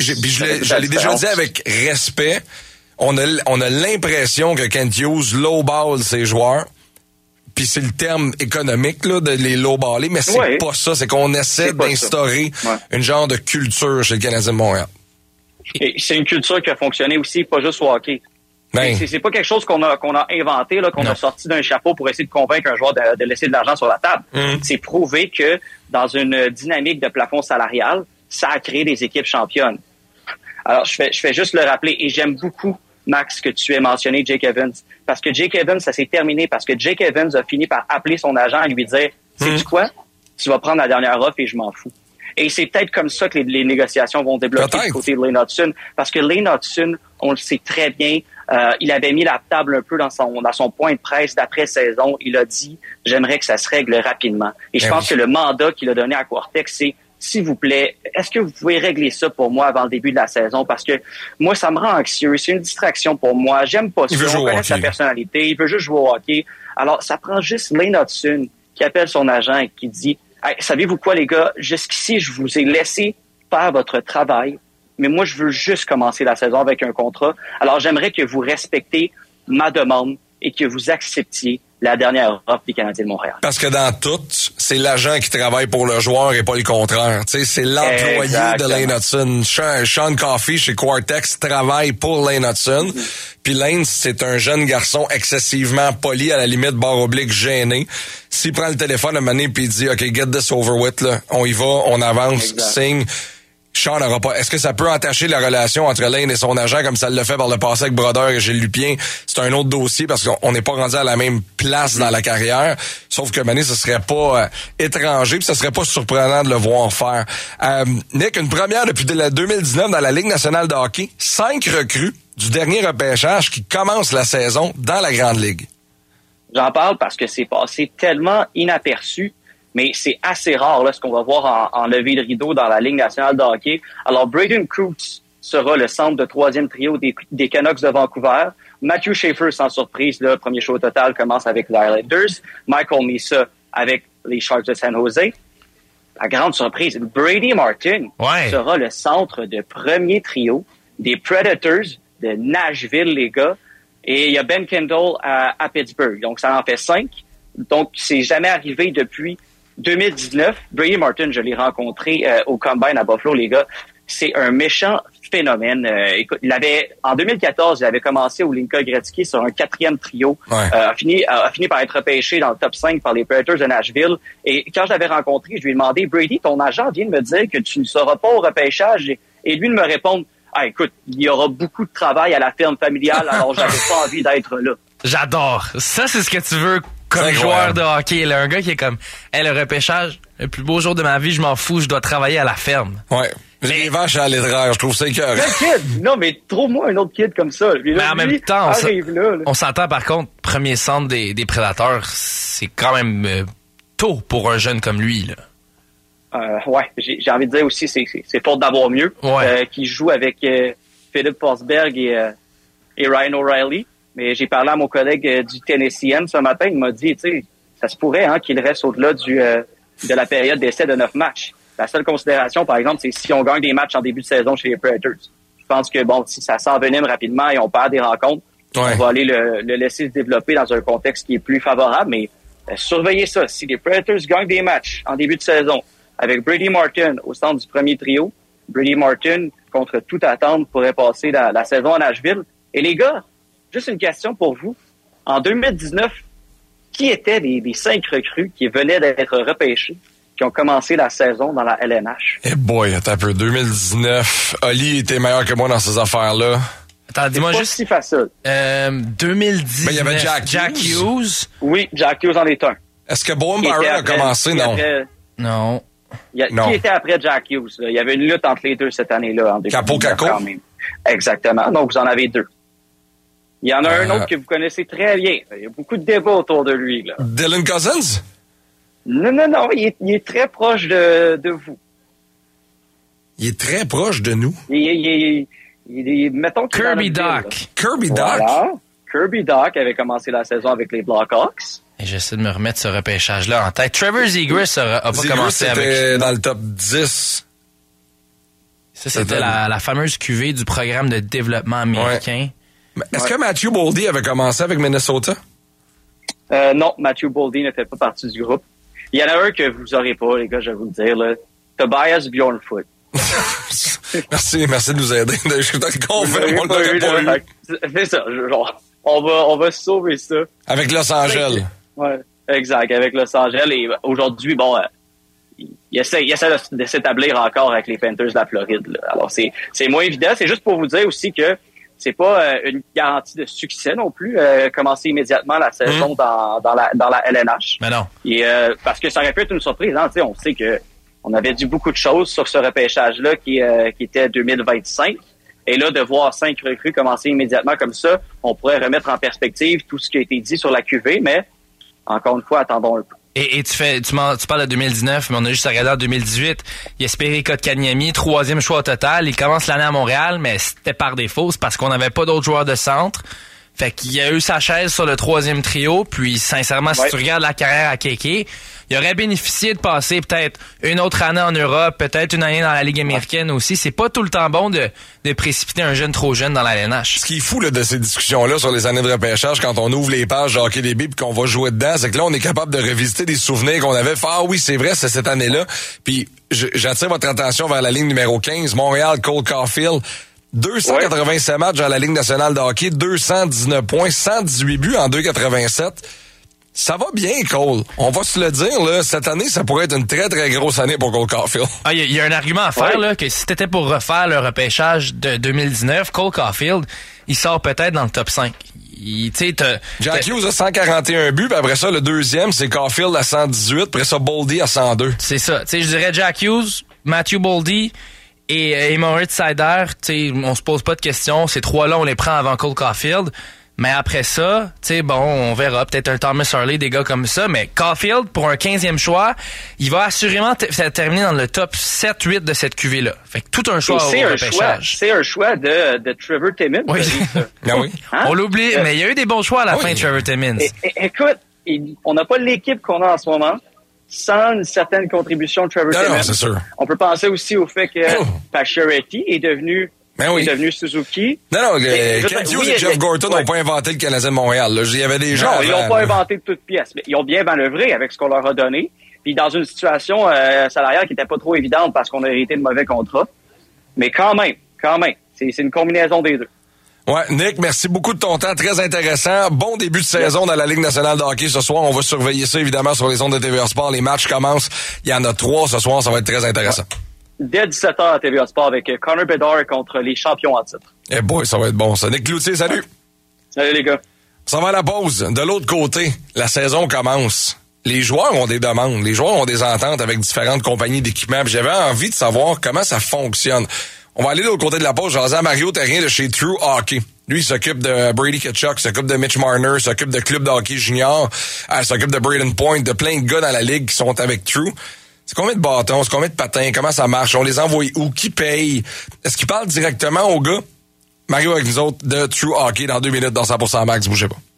je l'ai déjà dit avec respect, on a l'impression que Kent Hughes lowball ses joueurs. Puis c'est le terme économique là de les lowballer, mais c'est pas ça. C'est qu'on essaie d'instaurer une genre de culture chez le Canadien de Montréal. Et c'est une culture qui a fonctionné aussi, pas juste au hockey. C'est pas quelque chose qu'on a inventé, là, qu'on a sorti d'un chapeau pour essayer de convaincre un joueur de laisser de l'argent sur la table. C'est prouvé que dans une dynamique de plafond salarial, ça a créé des équipes championnes. Alors, je fais juste le rappeler, et j'aime beaucoup, Max, que tu aies mentionné Jake Evans. Parce que Jake Evans, ça s'est terminé parce que Jake Evans a fini par appeler son agent et lui dire, sais-tu quoi? Tu vas prendre la dernière offre et je m'en fous. Et c'est peut-être comme ça que les négociations vont débloquer du côté de Lane Hutson. Parce que Lane Hutson, on le sait très bien, il avait mis la table un peu dans son point de presse d'après-saison. Il a dit, j'aimerais que ça se règle rapidement. Et je pense que le mandat qu'il a donné à Quartexx, c'est, s'il vous plaît, est-ce que vous pouvez régler ça pour moi avant le début de la saison? Parce que moi, ça me rend anxieux. C'est une distraction pour moi. J'aime pas ça. On connaît sa personnalité. Il veut juste jouer au hockey. Alors, ça prend juste Lane Hutson qui appelle son agent et qui dit, hey, savez-vous quoi, les gars? Jusqu'ici, je vous ai laissé faire votre travail, mais moi, je veux juste commencer la saison avec un contrat. Alors, j'aimerais que vous respectez ma demande et que vous acceptiez la dernière offre des Canadiens de Montréal. Parce que dans tout, c'est l'agent qui travaille pour le joueur et pas le contraire. Tu sais, c'est l'employé de Lane Hutson. Sean Coffey chez Quartexx travaille pour Lane Hutson. Puis Lane, c'est un jeune garçon excessivement poli, à la limite barre oblique gêné. S'il prend le téléphone à un moment donné puis il dit « OK, get this over with, là. On y va, on avance, signe ». Sean n'aura pas. Est-ce que ça peut entacher la relation entre Lane et son agent comme ça le fait par le passé avec Brodeur et Gilles Lupien? C'est un autre dossier parce qu'on n'est pas rendu à la même place dans la carrière. Sauf que Mané, ce serait pas étranger, puis ce serait pas surprenant de le voir faire. Nick, une première depuis 2019 dans la Ligue nationale de hockey. 5 recrues du dernier repêchage qui commence la saison dans la Grande Ligue. J'en parle parce que c'est passé tellement inaperçu. Mais c'est assez rare là, ce qu'on va voir en levée de rideau dans la Ligue nationale de hockey. Alors, Braden Coates sera le centre de 3e trio des Canucks de Vancouver. Matthew Schaefer, sans surprise, le premier choix au total, commence avec les Islanders. Michael Misa avec les Sharks de San Jose. La grande surprise, Brady Martin sera le centre de premier trio des Predators de Nashville, les gars. Et il y a Ben Kendall à Pittsburgh. Donc, ça en fait 5. Donc, c'est jamais arrivé depuis 2019, Brady Martin, je l'ai rencontré au Combine à Buffalo, les gars. C'est un méchant phénomène. Écoute, en 2014, il avait commencé au Linka Gretzky sur un 4e trio. A fini par être repêché dans le top 5 par les Predators de Nashville. Et quand je l'avais rencontré, je lui ai demandé, Brady, ton agent vient de me dire que tu ne seras pas au repêchage. Et lui de me répondre, écoute, il y aura beaucoup de travail à la ferme familiale, alors j'avais pas envie d'être là. J'adore. Ça, c'est ce que tu veux comme joueur de hockey. Là, un gars qui est comme, le repêchage, le plus beau jour de ma vie, je m'en fous, je dois travailler à la ferme. Ouais. Les vaches à l'étrage, je trouve ça écœurant. Non, mais trouve-moi un autre kid comme ça. Puis là, mais en même temps, là. On s'entend par contre, premier centre des Prédateurs, c'est quand même tôt pour un jeune comme lui, là. J'ai envie de dire aussi, c'est faute d'avoir mieux. Qui joue avec Philippe Forsberg et Ryan O'Reilly. Mais j'ai parlé à mon collègue du Tennessean ce matin. Il m'a dit, tu sais, ça se pourrait qu'il reste au-delà de la période d'essai de 9 matchs. La seule considération, par exemple, c'est si on gagne des matchs en début de saison chez les Predators. Je pense que, si ça s'envenime rapidement et on perd des rencontres, on va aller le laisser se développer dans un contexte qui est plus favorable. Mais surveillez ça. Si les Predators gagnent des matchs en début de saison avec Brady Martin au centre du premier trio, Brady Martin, contre toute attente, pourrait passer la saison à Nashville. Et les gars, juste une question pour vous. En 2019, qui étaient les 5 recrues qui venaient d'être repêchés, qui ont commencé la saison dans la LNH? Attends un peu. 2019, Oli était meilleur que moi dans ces affaires-là. Attends, dis-moi juste. C'est pas si facile. 2019. Il y avait Jack Hughes. Oui, Jack Hughes en est un. Est-ce que Bowen Byron a commencé? Non. Non. Qui était après Jack Hughes? Là? Il y avait une lutte entre les deux cette année-là. Capo Caco? Exactement. Donc, vous en avez 2. Il y en a un autre que vous connaissez très bien. Il y a beaucoup de débats autour de lui. Là. Dylan Cousins? Non, il est très proche de vous. Il est très proche de nous? Il est mettons Kirby Dach. Kirby Dach? Voilà. Kirby Dach avait commencé la saison avec les Blackhawks. Et j'essaie de me remettre ce repêchage-là en tête. Trevor Zegras a pas commencé avec... était dans le top 10. Ça, c'était la fameuse cuvée du programme de développement américain. Ouais. Est-ce que Matthew Boldy avait commencé avec Minnesota? Non, Matthew Boldy ne fait pas partie du groupe. Il y en a un que vous aurez pas, les gars, je vais vous le dire, là. Tobias Bjornfoot. Merci de nous aider. Je suis convaincu qu'on l'aurait pas eu. Fais ça, genre, on va sauver ça. Avec Los Angeles. Ouais, exact, avec Los Angeles. Et aujourd'hui, bon, il essaie de s'établir encore avec les Panthers de la Floride, là. Alors, c'est moins évident. C'est juste pour vous dire aussi que c'est pas une garantie de succès non plus, commencer immédiatement la saison dans la LNH. Mais non. Et, parce que ça aurait pu être une surprise, hein, tu sais, on sait que on avait dit beaucoup de choses sur ce repêchage-là qui était 2025. Et là, de voir 5 recrues commencer immédiatement comme ça, on pourrait remettre en perspective tout ce qui a été dit sur la QV, mais encore une fois, attendons un peu. Et tu parles de 2019, mais on a juste regardé en 2018. Il a espéré Kotkaniemi, 3e choix au total. Il commence l'année à Montréal, mais c'était par défaut. C'est parce qu'on n'avait pas d'autres joueurs de centre. Fait qu'il a eu sa chaise sur le 3e trio. Puis, sincèrement, si tu regardes la carrière à Kéké, il aurait bénéficié de passer peut-être une autre année en Europe, peut-être une année dans la Ligue américaine aussi. C'est pas tout le temps bon de précipiter un jeune trop jeune dans la LNH. Ce qui est fou là, de ces discussions-là sur les années de repêchage, quand on ouvre les pages de Hockey DB puis qu'on va jouer dedans, c'est que là, on est capable de revisiter des souvenirs qu'on avait fait. Ah oui, c'est vrai, c'est cette année-là. Puis, j'attire votre attention vers la ligne numéro 15, Montréal, Cole Caulfield. 287 matchs dans la Ligue nationale de hockey, 219 points, 118 buts en 2,87. Ça va bien, Cole. On va se le dire, là, cette année, ça pourrait être une très, très grosse année pour Cole Caulfield. Ah, il y a un argument à faire, là, que si t'étais pour refaire le repêchage de 2019, Cole Caulfield, il sort peut-être dans le top 5. Jack Hughes a 141 buts, puis après ça, le deuxième, c'est Caulfield à 118, après ça, Boldy à 102. C'est ça. Tu sais, je dirais Jack Hughes, Matthew Boldy et Moritz Seider, tu sais, on se pose pas de questions. Ces trois-là, on les prend avant Cole Caulfield. Mais après ça, tu sais, bon, on verra. Peut-être un Thomas Harley, des gars comme ça. Mais Caulfield, pour un 15e choix, il va assurément terminer dans le top 7-8 de cette QV-là. Fait que tout un choix au repêchage. C'est un choix de Trevor Timmins. Oui. Ah oui. Hein? On l'oublie, mais il y a eu des bons choix à la fin de Trevor Timmins. Écoute, on n'a pas l'équipe qu'on a en ce moment sans une certaine contribution de Trevor Timmins. Non, c'est sûr. On peut penser aussi au fait que Pacioretty est devenu Suzuki. Non, Kent Hughes et Jeff Gorton n'ont pas inventé le Canadien de Montréal. Là. Il y avait des gens. Non, ils n'ont pas inventé de toutes pièces, mais ils ont bien manœuvré avec ce qu'on leur a donné. Puis dans une situation salariale qui n'était pas trop évidente parce qu'on a hérité de mauvais contrats. Mais quand même, c'est une combinaison des deux. Ouais, Nick, merci beaucoup de ton temps. Très intéressant. Bon début de saison dans la Ligue nationale de hockey ce soir. On va surveiller ça, évidemment, sur les ondes de TVA Sport. Les matchs commencent. Il y en a 3 ce soir. Ça va être très intéressant. Dès 17h à TVA Sport avec Connor Bedard contre les champions en titre. Eh boy, ça va être bon, ça. Nick Cloutier, salut. Salut, les gars. Ça va à la pause. De l'autre côté, la saison commence. Les joueurs ont des demandes. Les joueurs ont des ententes avec différentes compagnies d'équipement. J'avais envie de savoir comment ça fonctionne. On va aller de l'autre côté de la pause. J'en ai à Mario Terrien de chez True Hockey. Lui, il s'occupe de Brady Tkachuk, s'occupe de Mitch Marner, s'occupe de Club de hockey junior, s'occupe de Braden Point, de plein de gars dans la ligue qui sont avec True. C'est combien de bâtons, c'est combien de patins, comment ça marche, on les envoie où, qui paye? Est-ce qu'ils parlent directement aux gars? Mario avec nous autres de True Hockey dans 2 minutes dans 100% Max, bougez pas.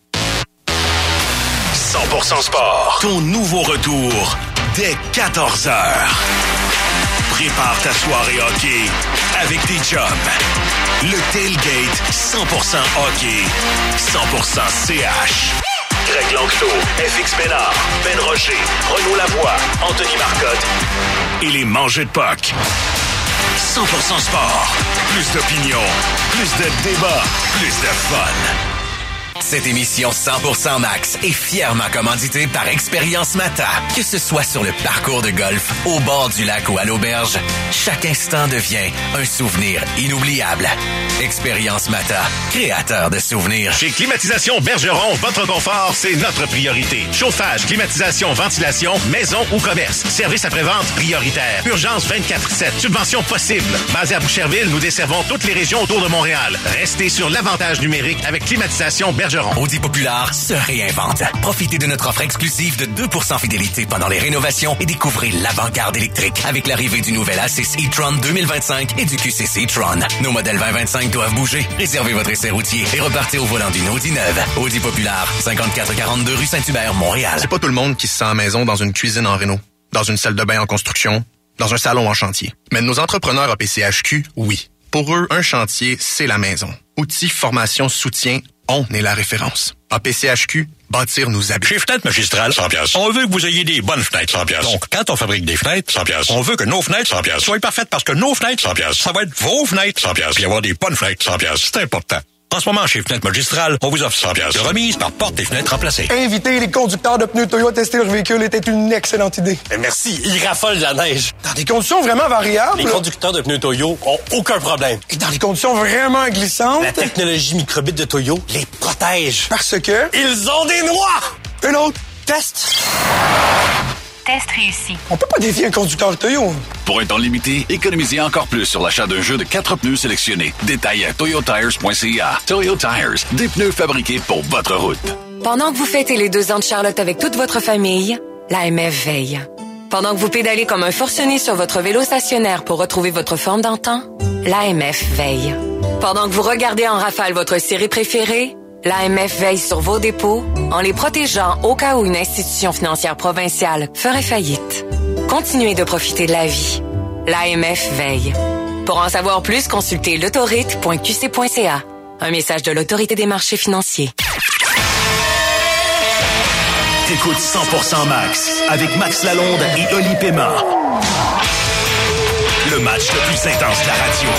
100% Sport, ton nouveau retour dès 14h. Prépare ta soirée hockey avec tes chums. Le tailgate 100% hockey, 100% CH. Greg Langto, FX Bénard, Ben Rocher, Renaud Lavoie, Anthony Marcotte et les mangeux de POC. 100% Sport. Plus d'opinion, plus de débats, plus de fun. Cette émission 100% Max est fièrement commanditée par Expérience Mata. Que ce soit sur le parcours de golf, au bord du lac ou à l'auberge, chaque instant devient un souvenir inoubliable. Expérience Mata, créateur de souvenirs. Chez Climatisation Bergeron, votre confort, c'est notre priorité. Chauffage, climatisation, ventilation, maison ou commerce. Service après-vente prioritaire. Urgence 24/7. Subvention possible. Basé à Boucherville, nous desservons toutes les régions autour de Montréal. Restez sur l'avantage numérique avec Climatisation Bergeron. Bergeron. Audi Populaire se réinvente. Profitez de notre offre exclusive de 2% fidélité pendant les rénovations et découvrez l'avant-garde électrique avec l'arrivée du nouvel A6 e-tron 2025 et du QCC e-tron. Nos modèles 2025 doivent bouger. Réservez votre essai routier et repartez au volant d'une Audi neuve. Audi Populaire, 5442 rue Saint-Hubert, Montréal. C'est pas tout le monde qui se sent à maison dans une cuisine en réno, dans une salle de bain en construction, dans un salon en chantier. Mais nos entrepreneurs à PCHQ, oui. Pour eux, un chantier, c'est la maison. Outils, formation, soutien, on est la référence. À PCHQ, bâtir nous habite. Chez Fenêtres Magistrales, 100$. On veut que vous ayez des bonnes fenêtres, 100$. Donc, quand on fabrique des fenêtres, 100$. On veut que nos fenêtres, 100$, soient parfaites parce que nos fenêtres, 100$, ça va être vos fenêtres, 100$. Puis avoir des bonnes fenêtres, 100$. C'est important. En ce moment, chez Fenêtres Magistrales, on vous offre 100$ de remise par porte et fenêtres remplacées. Inviter les conducteurs de pneus Toyo à tester leur véhicule était une excellente idée. Merci, ils raffolent de la neige. Dans des conditions vraiment variables. Les conducteurs de pneus Toyo ont aucun problème. Et dans des conditions vraiment glissantes. La technologie microbite de Toyo les protège. Parce que... ils ont des noix! Une autre. Test. Test réussi. On peut pas défier un conducteur Toyo. Pour un temps limité, économisez encore plus sur l'achat d'un jeu de 4 pneus sélectionnés. Détails à toyotires.ca. Toyo Tires, des pneus fabriqués pour votre route. Pendant que vous fêtez les 2 ans de Charlotte avec toute votre famille, l'AMF veille. Pendant que vous pédalez comme un forcené sur votre vélo stationnaire pour retrouver votre forme d'antan, l'AMF veille. Pendant que vous regardez en rafale votre série préférée, l'AMF veille sur vos dépôts en les protégeant au cas où une institution financière provinciale ferait faillite. Continuez de profiter de la vie. L'AMF veille. Pour en savoir plus, consultez l'autorite.qc.ca. Un message de l'Autorité des marchés financiers. T'écoutes 100% Max avec Max Lalonde et Oli Pema. Le match le plus intense de la radio.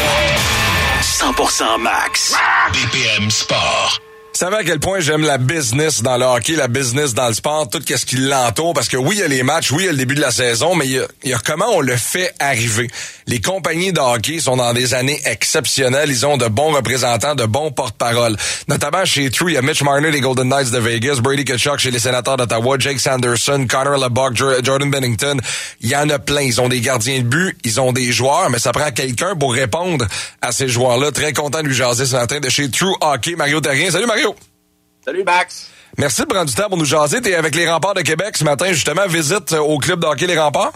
100% Max. BPM Sport. Vous savez à quel point j'aime la business dans le hockey, la business dans le sport, tout ce qui l'entoure, parce que oui, il y a les matchs, oui, il y a le début de la saison, mais il y a comment on le fait arriver. Les compagnies de hockey sont dans des années exceptionnelles. Ils ont de bons représentants, de bons porte-parole. Notamment chez True, il y a Mitch Marner des Golden Knights de Vegas, Brady Tkachuk chez les Sénateurs d'Ottawa, Jake Sanderson, Connor LeBuck, Jordan Bennington. Il y en a plein. Ils ont des gardiens de but, ils ont des joueurs, mais ça prend quelqu'un pour répondre à ces joueurs-là. Très content de lui jaser ce matin de chez True Hockey. Mario Terrien. Salut Mario! Salut Max. Merci de prendre du temps pour nous jaser. T'es avec les Remparts de Québec ce matin, justement, visite au club de hockey Les Remparts?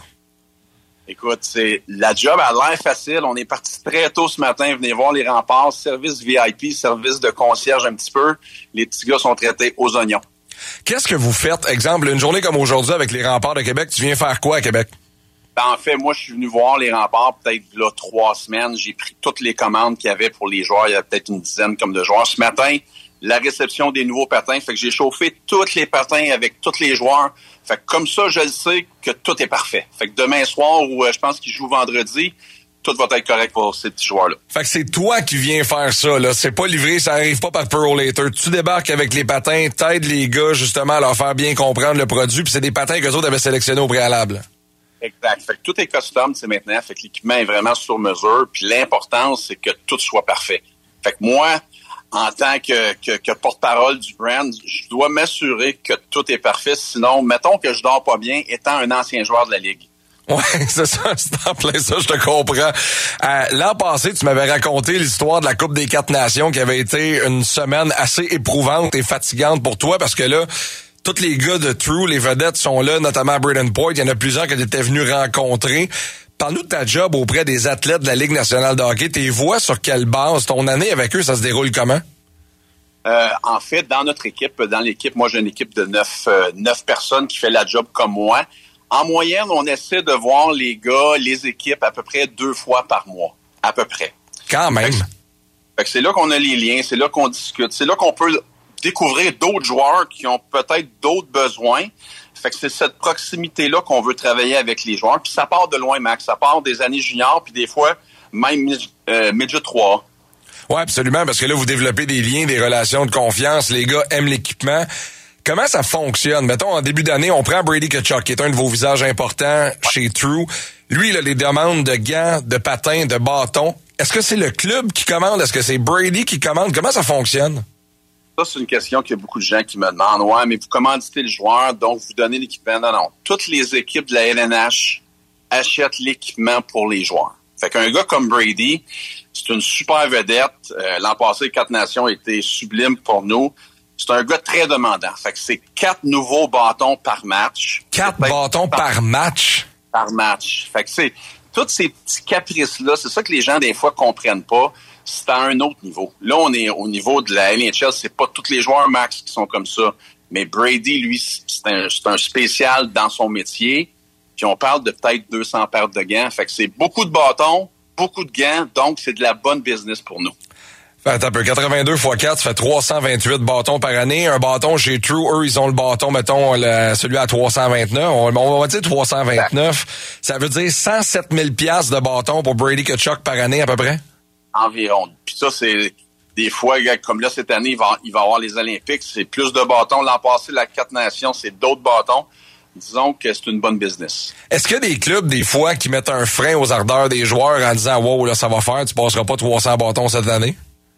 Écoute, c'est la job a l'air facile. On est parti très tôt ce matin. Venez voir Les Remparts, service VIP, service de concierge un petit peu. Les petits gars sont traités aux oignons. Qu'est-ce que vous faites? Exemple, une journée comme aujourd'hui avec les Remparts de Québec, tu viens faire quoi à Québec? En fait, moi, je suis venu voir Les Remparts peut-être là 3 semaines. J'ai pris toutes les commandes qu'il y avait pour les joueurs. Il y a peut-être une dizaine comme de joueurs. Ce matin, la réception des nouveaux patins. Fait que j'ai chauffé tous les patins avec tous les joueurs. Fait que comme ça, je le sais que tout est parfait. Fait que demain soir, ou je pense qu'ils jouent vendredi, tout va être correct pour ces petits joueurs-là. Fait que c'est toi qui viens faire ça, là. C'est pas livré, ça arrive pas par Perolator. Tu débarques avec les patins, t'aides les gars, justement, à leur faire bien comprendre le produit, puis c'est des patins qu'eux autres avaient sélectionnés au préalable. Exact. Fait que tout est custom, c'est maintenant. Fait que l'équipement est vraiment sur mesure. Puis l'important, c'est que tout soit parfait. Fait que moi, en tant que porte-parole du brand, je dois m'assurer que tout est parfait. Sinon, mettons que je dors pas bien, étant un ancien joueur de la Ligue. Ouais, c'est ça, c'est en plein ça, je te comprends. L'an passé, tu m'avais raconté l'histoire de la Coupe des 4 Nations qui avait été une semaine assez éprouvante et fatigante pour toi parce que là, tous les gars de True, les vedettes sont là, notamment Braden Point. Il y en a plusieurs que tu étais venu rencontrer. Parle-nous de ta job auprès des athlètes de la Ligue nationale de hockey. Tes vois sur quelle base? Ton année avec eux, ça se déroule comment? En fait, dans notre équipe, moi j'ai une équipe de 9 personnes qui fait la job comme moi. En moyenne, on essaie de voir les gars, les équipes à peu près 2 fois par mois. À peu près. Quand même. Fait que c'est là qu'on a les liens, c'est là qu'on discute, c'est là qu'on peut découvrir d'autres joueurs qui ont peut-être d'autres besoins. Fait que c'est cette proximité-là qu'on veut travailler avec les joueurs. Puis ça part de loin, Max. Ça part des années juniors, puis des fois, même midget 3. Oui, absolument, parce que là, vous développez des liens, des relations de confiance. Les gars aiment l'équipement. Comment ça fonctionne? Mettons, en début d'année, on prend Brady Tkachuk, qui est un de vos visages importants chez True. Lui, il a les demandes de gants, de patins, de bâtons. Est-ce que c'est le club qui commande? Est-ce que c'est Brady qui commande? Comment ça fonctionne? Ça, c'est une question qu'il y a beaucoup de gens qui me demandent. Ouais, mais vous commanditez le joueur, donc vous donnez l'équipement. Non. Toutes les équipes de la LNH achètent l'équipement pour les joueurs. Fait qu'un gars comme Brady, c'est une super vedette. L'an passé, 4 Nations étaient sublimes pour nous. C'est un gars très demandant. Fait que c'est 4 nouveaux bâtons par match. 4 bâtons par match? Par match. Fait que c'est tous ces petits caprices-là, c'est ça que les gens, des fois, comprennent pas. C'est à un autre niveau. Là, on est au niveau de la NHL. C'est pas tous les joueurs, Max, qui sont comme ça. Mais Brady, lui, c'est un spécial dans son métier. Puis on parle de peut-être 200 paires de gants. Fait que c'est beaucoup de bâtons, beaucoup de gants. Donc, c'est de la bonne business pour nous. Attends un peu, 82 x 4, ça fait 328 bâtons par année. Un bâton chez True, eux, ils ont le bâton, mettons, celui à 329. On va dire 329. Ça veut dire 107 000 $ de bâtons pour Brady Tkachuk par année, à peu près? Environ. Puis ça, c'est des fois, comme là, cette année, il va avoir les Olympiques. C'est plus de bâtons. L'an passé, la 4 Nations, c'est d'autres bâtons. Disons que c'est une bonne business. Est-ce qu'il y a des clubs, des fois, qui mettent un frein aux ardeurs des joueurs en disant « Wow, là, ça va faire, tu passeras pas 300 bâtons cette année ».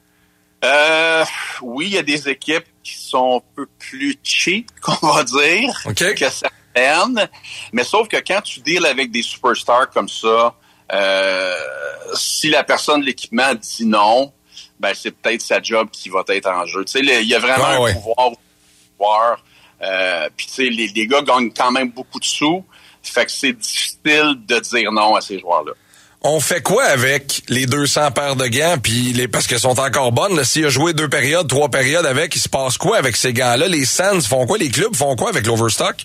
Oui, il y a des équipes qui sont un peu plus cheap, qu'on va dire, que certaines. Mais sauf que quand tu deals avec des superstars comme ça, si la personne de l'équipement dit non, ben c'est peut-être sa job qui va être en jeu. Tu sais, il y a vraiment un pouvoir. Puis tu sais, les gars gagnent quand même beaucoup de sous. Fait que c'est difficile de dire non à ces joueurs-là. On fait quoi avec les 200 paires de gants parce qu'elles sont encore bonnes? S'il a joué 2 périodes, 3 périodes avec, il se passe quoi avec ces gants-là? Les Sens font quoi? Les clubs font quoi avec l'Overstock?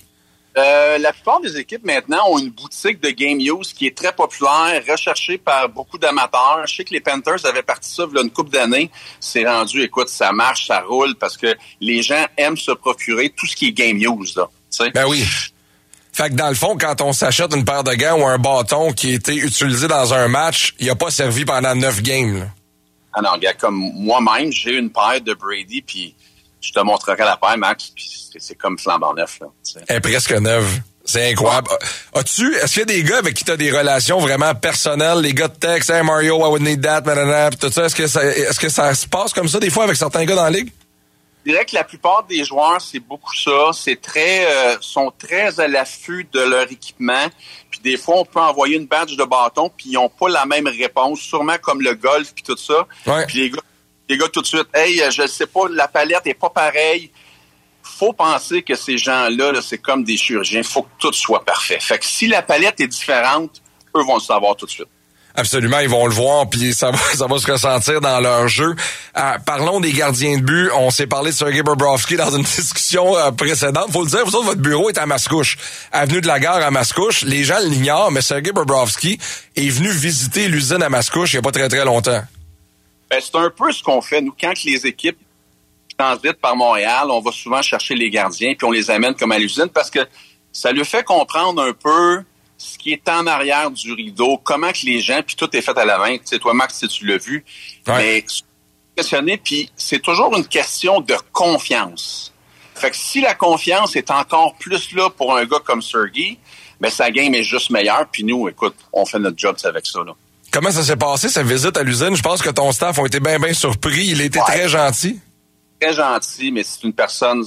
La plupart des équipes maintenant ont une boutique de game use qui est très populaire, recherchée par beaucoup d'amateurs. Je sais que les Panthers avaient parti ça il y a une couple d'années. C'est rendu, écoute, ça marche, ça roule parce que les gens aiment se procurer tout ce qui est game use, là. T'sais? Ben oui. Fait que dans le fond, quand on s'achète une paire de gants ou un bâton qui a été utilisé dans un match, il a pas servi pendant 9 games, là. Ah non, gars, comme moi-même, j'ai une paire de Brady, puis je te montrerai la paire, Max, puis c'est comme flambant neuf, là. Elle est presque neuve. C'est incroyable. Est-ce qu'il y a des gars avec qui tu as des relations vraiment personnelles, les gars de texte, hey Mario, I would need that, pis tout ça, est-ce que ça se passe comme ça des fois avec certains gars dans la ligue? Je dirais que la plupart des joueurs, c'est beaucoup ça. Sont très à l'affût de leur équipement. Puis des fois, on peut envoyer une badge de bâton, puis ils n'ont pas la même réponse, sûrement comme le golf puis tout ça. Ouais. Puis les gars tout de suite, hey, je sais pas, la palette est pas pareille. Faut penser que ces gens-là, là, c'est comme des chirurgiens. Faut que tout soit parfait. Fait que si la palette est différente, eux vont le savoir tout de suite. Absolument, ils vont le voir, puis ça va se ressentir dans leur jeu. Parlons des gardiens de but. On s'est parlé de Sergei Bobrovsky dans une discussion précédente. Faut le dire, vous autres, votre bureau est à Mascouche. Avenue de la Gare à Mascouche. Les gens l'ignorent, mais Sergei Bobrovsky est venu visiter l'usine à Mascouche il n'y a pas très, très longtemps. Ben, c'est un peu ce qu'on fait. Nous, quand les équipes transitent par Montréal, on va souvent chercher les gardiens, puis on les amène comme à l'usine, parce que ça lui fait comprendre un peu ce qui est en arrière du rideau, comment que les gens, puis tout est fait à la main. Tu sais, toi, Max, si tu l'as vu, mais questionné, puis c'est toujours une question de confiance. Fait que si la confiance est encore plus là pour un gars comme Sergei, ben sa game est juste meilleure, puis nous, écoute, on fait notre job avec ça, là. Comment ça s'est passé, sa visite à l'usine? Je pense que ton staff ont été bien surpris. Il était très gentil. Très gentil, mais c'est une personne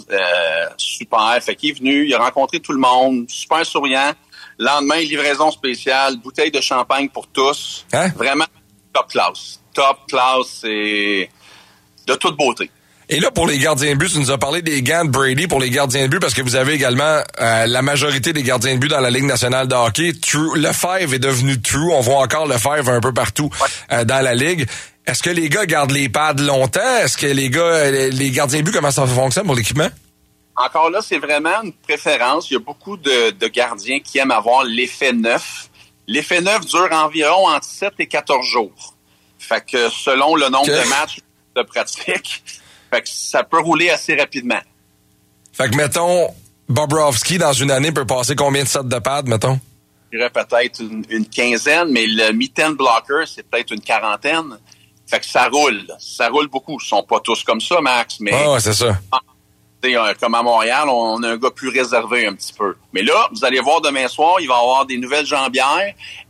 super. Fait qu'il est venu, il a rencontré tout le monde, super souriant. Lendemain, livraison spéciale, bouteille de champagne pour tous. Hein? Vraiment top class. Top class, c'est de toute beauté. Et là, pour les gardiens de but, tu nous as parlé des gants de Brady pour les gardiens de but parce que vous avez également la majorité des gardiens de but dans la Ligue nationale de hockey. Lefebvre est devenu True. On voit encore Lefebvre un peu partout dans la Ligue. Est-ce que les gars gardent les pads longtemps? Est-ce que les gardiens de but, comment ça fonctionne pour l'équipement? Encore là, c'est vraiment une préférence. Il y a beaucoup de gardiens qui aiment avoir l'effet neuf. L'effet neuf dure environ entre 7 et 14 jours. Fait que selon le nombre de matchs de pratique, fait que ça peut rouler assez rapidement. Fait que, mettons, Bobrovsky, dans une année, peut passer combien de sets de pads, mettons? Je dirais peut-être une quinzaine, mais le mitten blocker, c'est peut-être une quarantaine. Fait que ça roule. Ça roule beaucoup. Ils sont pas tous comme ça, Max, mais... Ah, ouais, c'est ça. Comme à Montréal, on a un gars plus réservé un petit peu. Mais là, vous allez voir demain soir, il va y avoir des nouvelles jambières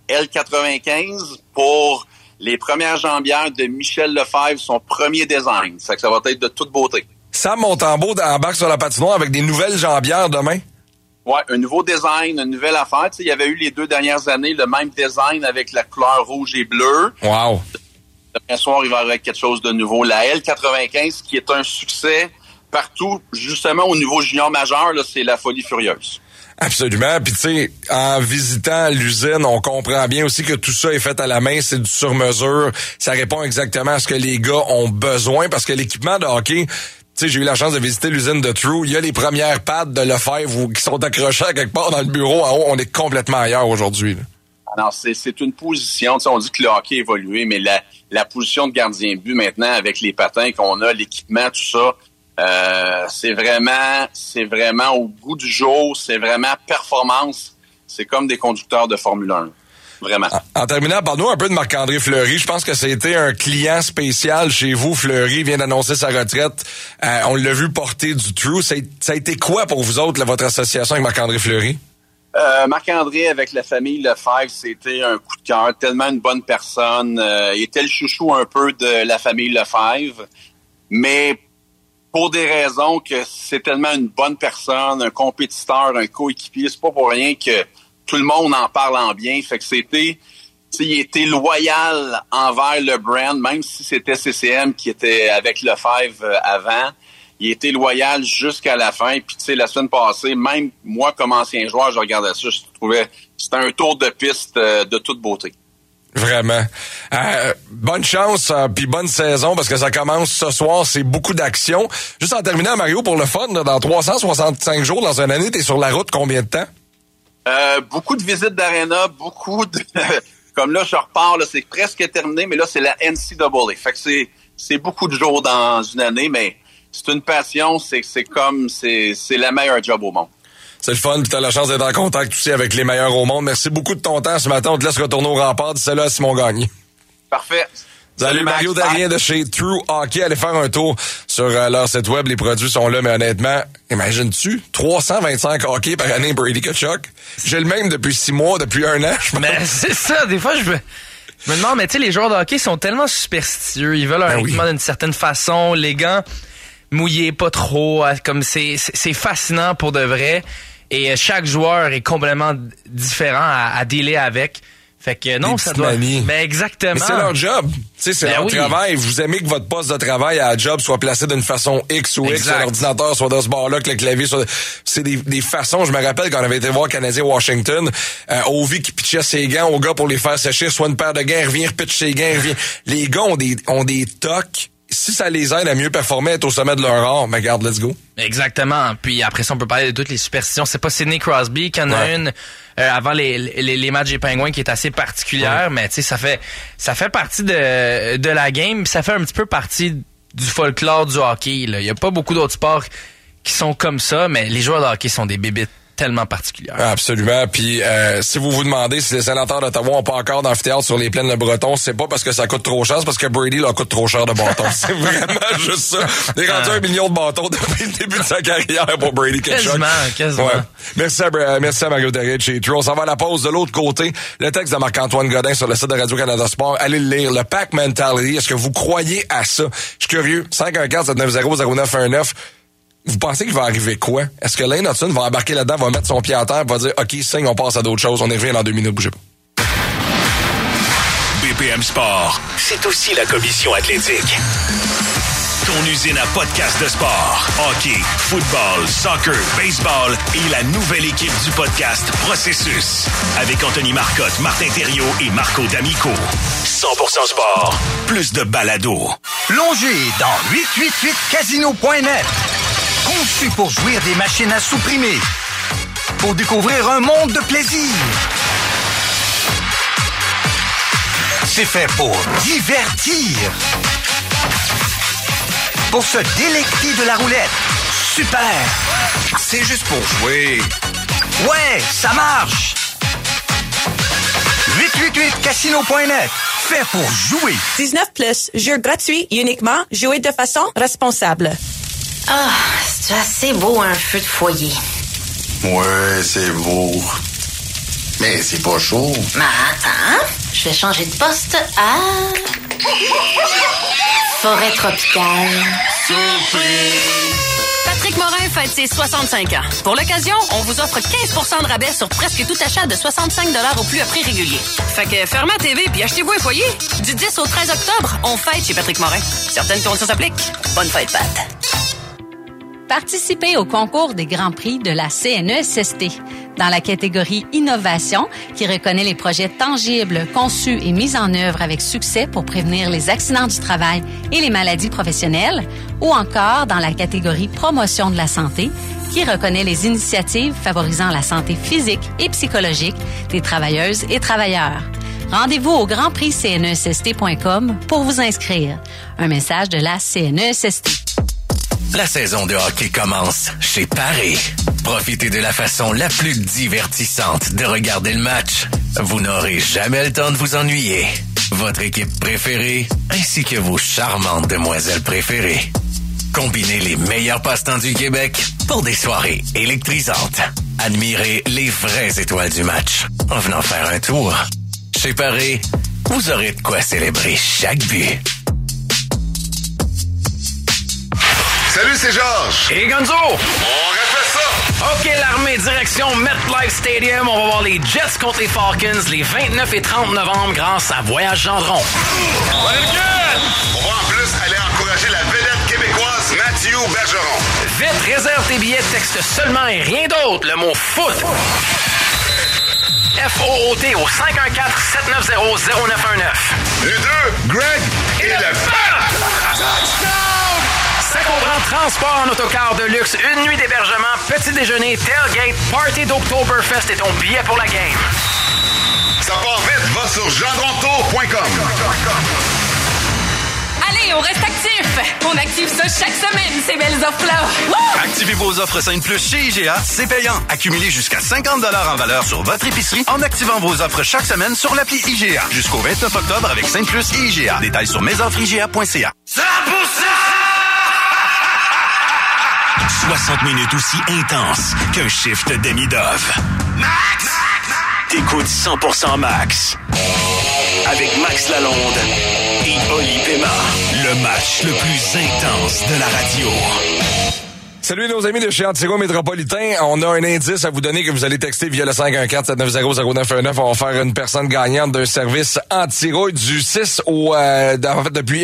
L95 pour les premières jambières de Michel Lefebvre, son premier design. Ça va être de toute beauté. Sam Montembeault embarque sur la patinoire avec des nouvelles jambières demain? Ouais, un nouveau design, une nouvelle affaire. Tu sais, il y avait eu les 2 dernières années le même design avec la couleur rouge et bleue. Wow! Demain soir, il va y avoir quelque chose de nouveau. La L95 qui est un succès partout, justement au niveau junior majeur, là, c'est la folie furieuse. Absolument. Puis tu sais, en visitant l'usine, on comprend bien aussi que tout ça est fait à la main, c'est du sur-mesure. Ça répond exactement à ce que les gars ont besoin parce que l'équipement de hockey, tu sais, j'ai eu la chance de visiter l'usine de True. Il y a les premières pads de Lefebvre qui sont accrochées à quelque part dans le bureau. En haut, on est complètement ailleurs aujourd'hui. Alors, c'est une position, tu sais, on dit que le hockey a évolué, mais la position de gardien de but maintenant, avec les patins qu'on a, l'équipement, tout ça, c'est vraiment au goût du jour, c'est vraiment performance. C'est comme des conducteurs de Formule 1. Vraiment. En terminant, parle-nous un peu de Marc-André Fleury. Je pense que c'était un client spécial chez vous. Fleury vient d'annoncer sa retraite. On l'a vu porter du True. Ça a été quoi pour vous autres, là, votre association avec Marc-André Fleury? Marc-André, avec la famille Lefebvre, c'était un coup de cœur. Tellement une bonne personne. Il était le chouchou un peu de la famille Lefebvre. Mais pour des raisons que c'est tellement une bonne personne, un compétiteur, un coéquipier, c'est pas pour rien que tout le monde en parle en bien. Fait que il était loyal envers le brand, même si c'était CCM qui était avec Lefebvre avant. Il était loyal jusqu'à la fin. Puis tu sais, la semaine passée, même moi comme ancien joueur, je regardais ça, je trouvais c'était un tour de piste de toute beauté. Vraiment. Bonne chance puis bonne saison parce que ça commence ce soir, c'est beaucoup d'action. Juste en terminant, Mario, pour le fun, là, dans 365 jours dans une année, t'es sur la route combien de temps? Beaucoup de visites d'aréna, beaucoup de... Comme là, je repars, là, c'est presque terminé, mais là, c'est la NCAA. Fait que c'est beaucoup de jours dans une année, mais c'est une passion, c'est la meilleure job au monde. C'est le fun, puis t'as la chance d'être en contact aussi avec les meilleurs au monde. Merci beaucoup de ton temps ce matin. On te laisse retourner au rempart. Dis-le à Simon Gagné. Parfait. Salut Mario Darien de chez True Hockey. Allez faire un tour sur leur site web. Les produits sont là, mais honnêtement, imagines-tu? 325 hockey par année Brady Tkachuk. J'ai le même depuis 6 mois, depuis 1 an, je pense. Mais c'est ça, des fois, je me demande, mais tu sais, les joueurs de hockey sont tellement superstitieux. Ils veulent un équipement d'une certaine façon. Les gants mouillés pas trop. Comme c'est fascinant pour de vrai. Et chaque joueur est complètement différent à dealer avec. Fait que non, ça doit... Ben exactement. Mais c'est leur job. Tu sais, c'est leur travail. Vous aimez que votre poste de travail à la job soit placé d'une façon X ou X, que l'ordinateur soit de ce bord-là, que le clavier soit... C'est des façons. Je me rappelle quand on avait été voir Canadien-Washington, Ovi qui pitchait ses gants aux gars pour les faire sécher, soit une paire de gants, revient, repitche ses gants, revient. Les gars ont des tocs. Si ça les aide à mieux performer, être au sommet de leur art, ben garde, let's go. Exactement. Puis après ça, on peut parler de toutes les superstitions. C'est pas Sidney Crosby qui en a une avant les matchs des Penguins qui est assez particulière, mais tu sais, ça fait partie de la game, ça fait un petit peu partie du folklore du hockey. Il y a pas beaucoup d'autres sports qui sont comme ça, mais les joueurs de hockey sont des bébites tellement particulière. Absolument. Puis si vous vous demandez si les sénateurs d'Ottawa ont pas encore d'amphithéâtre sur les plaines de Breton, c'est pas parce que ça coûte trop cher, c'est parce que Brady leur coûte trop cher de bâtons. C'est vraiment juste ça. Il est rendu 1 million de bâtons depuis le début de sa carrière pour Brady Tkachuk. Quasiment. Ouais. Merci à Mario Darien chez True. On s'en va à la pause. De l'autre côté, le texte de Marc-Antoine Godin sur le site de Radio-Canada Sport. Allez le lire. Le Pack Mentality. Est-ce que vous croyez à ça? Je suis curieux. 514-790-0919. Vous pensez qu'il va arriver quoi? Est-ce que Lane Hudson va embarquer là-dedans, va mettre son pied à terre, va dire « OK, signe, on passe à d'autres choses. On y revient dans 2 minutes, bougez pas. » BPM Sport, c'est aussi la commission athlétique. Ton usine à podcast de sport. Hockey, football, soccer, baseball et la nouvelle équipe du podcast Processus. Avec Anthony Marcotte, Martin Thériault et Marco D'Amico. 100% sport. Plus de balado. Plongez dans 888casino.net. Conçu pour jouir des machines à supprimer. Pour découvrir un monde de plaisir. C'est fait pour divertir. Pour se délecter de la roulette. Super! C'est juste pour jouer. Ouais, ça marche! 888casino.net. Fait pour jouer. 19+, jeu gratuit uniquement, jouer de façon responsable. Ah, c'est assez beau un feu de foyer. Ouais, c'est beau. Mais c'est pas chaud. Mais attends, je vais changer de poste à... Forêt tropicale. Patrick Morin fête ses 65 ans. Pour l'occasion, on vous offre 15% de rabais sur presque tout achat de 65 $ au plus à prix régulier. Fait que fermez la TV puis achetez-vous un foyer. Du 10 au 13 octobre, on fête chez Patrick Morin. Certaines conditions s'appliquent. Bonne fête, Pat. Participez au concours des Grands Prix de la CNESST. Dans la catégorie Innovation, qui reconnaît les projets tangibles, conçus et mis en œuvre avec succès pour prévenir les accidents du travail et les maladies professionnelles, ou encore dans la catégorie Promotion de la santé, qui reconnaît les initiatives favorisant la santé physique et psychologique des travailleuses et travailleurs. Rendez-vous au grandprixcnesst.com pour vous inscrire. Un message de la CNESST. La saison de hockey commence chez Paris. Profitez de la façon la plus divertissante de regarder le match. Vous n'aurez jamais le temps de vous ennuyer. Votre équipe préférée, ainsi que vos charmantes demoiselles préférées. Combinez les meilleurs passe-temps du Québec pour des soirées électrisantes. Admirez les vraies étoiles du match en venant faire un tour. Chez Paris, vous aurez de quoi célébrer chaque but. Salut, c'est Georges. Et Gonzo. On refait ça. OK, l'armée, direction MetLife Stadium. On va voir les Jets contre les Falcons les 29 et 30 novembre grâce à Voyage Gendron. On va en plus aller encourager la vedette québécoise Mathieu Bergeron. Vite, réserve tes billets, texte seulement et rien d'autre, le mot foot. F-O-O-T au 514-790-0919. Nous deux, Greg et le Saint-Aubran Transport en autocar de luxe, une nuit d'hébergement, petit déjeuner, tailgate, party d'Oktoberfest et ton billet pour la game. Ça part vite, va sur gendrontour.com. Allez, on reste actif! On active ça chaque semaine, ces belles offres-là! Woo! Activez vos offres Sainte Plus chez IGA, c'est payant. Accumulez jusqu'à 50 $ en valeur sur votre épicerie en activant vos offres chaque semaine sur l'appli IGA. Jusqu'au 29 octobre avec Sainte Plus et IGA. Détails sur mesoffresiga.ca. 100%! 60 minutes aussi intenses qu'un shift demi-dove. Max! T'écoutes 100% Max. Avec Max Lalonde et Oli Pema. Le match le plus intense de la radio. Salut nos amis de chez Antiro Métropolitain. On a un indice à vous donner que vous allez texter via le 514-790-0919. On va faire une personne gagnante d'un service anti-rouille du 6 au... en fait, depuis...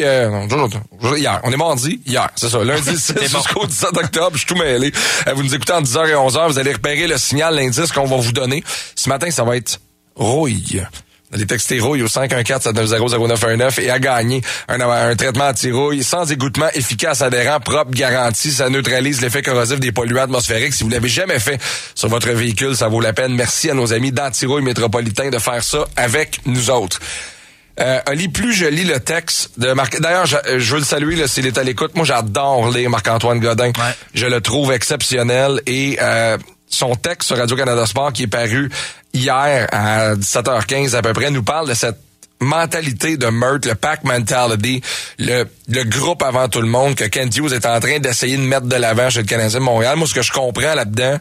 hier. On est mardi? Hier, c'est ça. Lundi 6 jusqu'au 17 octobre. Je suis tout mêlé. Vous nous écoutez en 10h et 11h. Vous allez repérer le signal, l'indice qu'on va vous donner. Ce matin, ça va être rouille. Vous allez texter rouille au 514-790-0919 et à gagner un traitement anti-rouille sans égouttement, efficace, adhérent, propre, garanti. Ça neutralise l'effet corrosif des polluants atmosphériques. Si vous l'avez jamais fait sur votre véhicule, ça vaut la peine. Merci à nos amis d'Anti-Rouille Métropolitain de faire ça avec nous autres. Oli, plus je lis le texte de Marc... D'ailleurs, je veux le saluer là, s'il est à l'écoute. Moi, j'adore lire Marc-Antoine Godin. Ouais. Je le trouve exceptionnel et... son texte sur Radio-Canada Sport qui est paru hier à 17h15 à peu près nous parle de cette mentalité de meurtre, le pack mentality, le groupe avant tout le monde que Kent Hughes est en train d'essayer de mettre de l'avant chez le Canadien de Montréal. Moi, ce que je comprends là-dedans,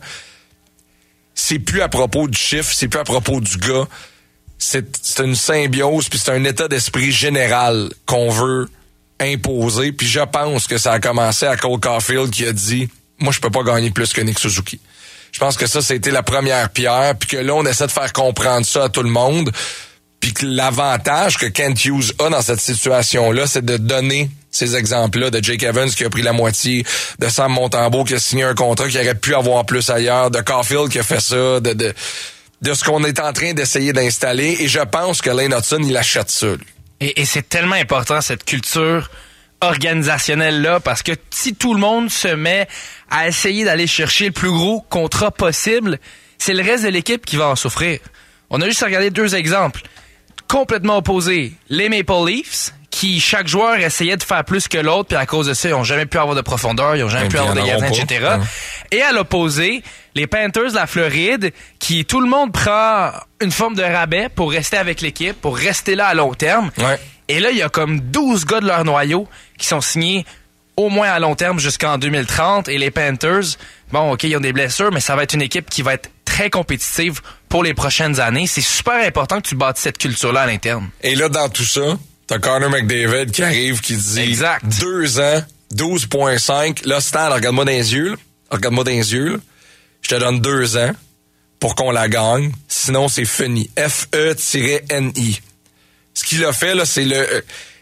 c'est plus à propos du chiffre, c'est plus à propos du gars. C'est une symbiose, puis c'est un état d'esprit général qu'on veut imposer. Puis je pense que ça a commencé à Cole Caulfield qui a dit « Moi, je peux pas gagner plus que Nick Suzuki ». Je pense que ça a été la première pierre, puis que là, on essaie de faire comprendre ça à tout le monde, puis que l'avantage que Kent Hughes a dans cette situation-là, c'est de donner ces exemples-là de Jake Evans qui a pris la moitié, de Sam Montembeault qui a signé un contrat qui aurait pu avoir plus ailleurs, de Caulfield qui a fait ça, de ce qu'on est en train d'essayer d'installer, et je pense que Lane Hudson, il achète ça, lui. Et c'est tellement important, cette culture organisationnelle-là, parce que si tout le monde se met à essayer d'aller chercher le plus gros contrat possible, c'est le reste de l'équipe qui va en souffrir. On a juste regardé deux exemples complètement opposés. Les Maple Leafs, qui chaque joueur essayait de faire plus que l'autre, puis à cause de ça, ils n'ont jamais pu avoir de profondeur, ils n'ont jamais pu avoir de gardiens, etc. Et à l'opposé, les Panthers de la Floride, qui tout le monde prend une forme de rabais pour rester avec l'équipe, pour rester là à long terme. Ouais. Et là, il y a comme 12 gars de leur noyau qui sont signés au moins à long terme jusqu'en 2030. Et les Panthers, bon, OK, ils ont des blessures, mais ça va être une équipe qui va être très compétitive pour les prochaines années. C'est super important que tu bâtisses cette culture-là à l'interne. Et là, dans tout ça, t'as Connor McDavid qui arrive, qui dit... Exact. 2 ans, 12,5. Là, Stan, regarde-moi dans les yeux. Regarde-moi dans les yeux. Je te donne 2 ans pour qu'on la gagne. Sinon, c'est fini. F-E-N-I. Ce qu'il a fait, là, c'est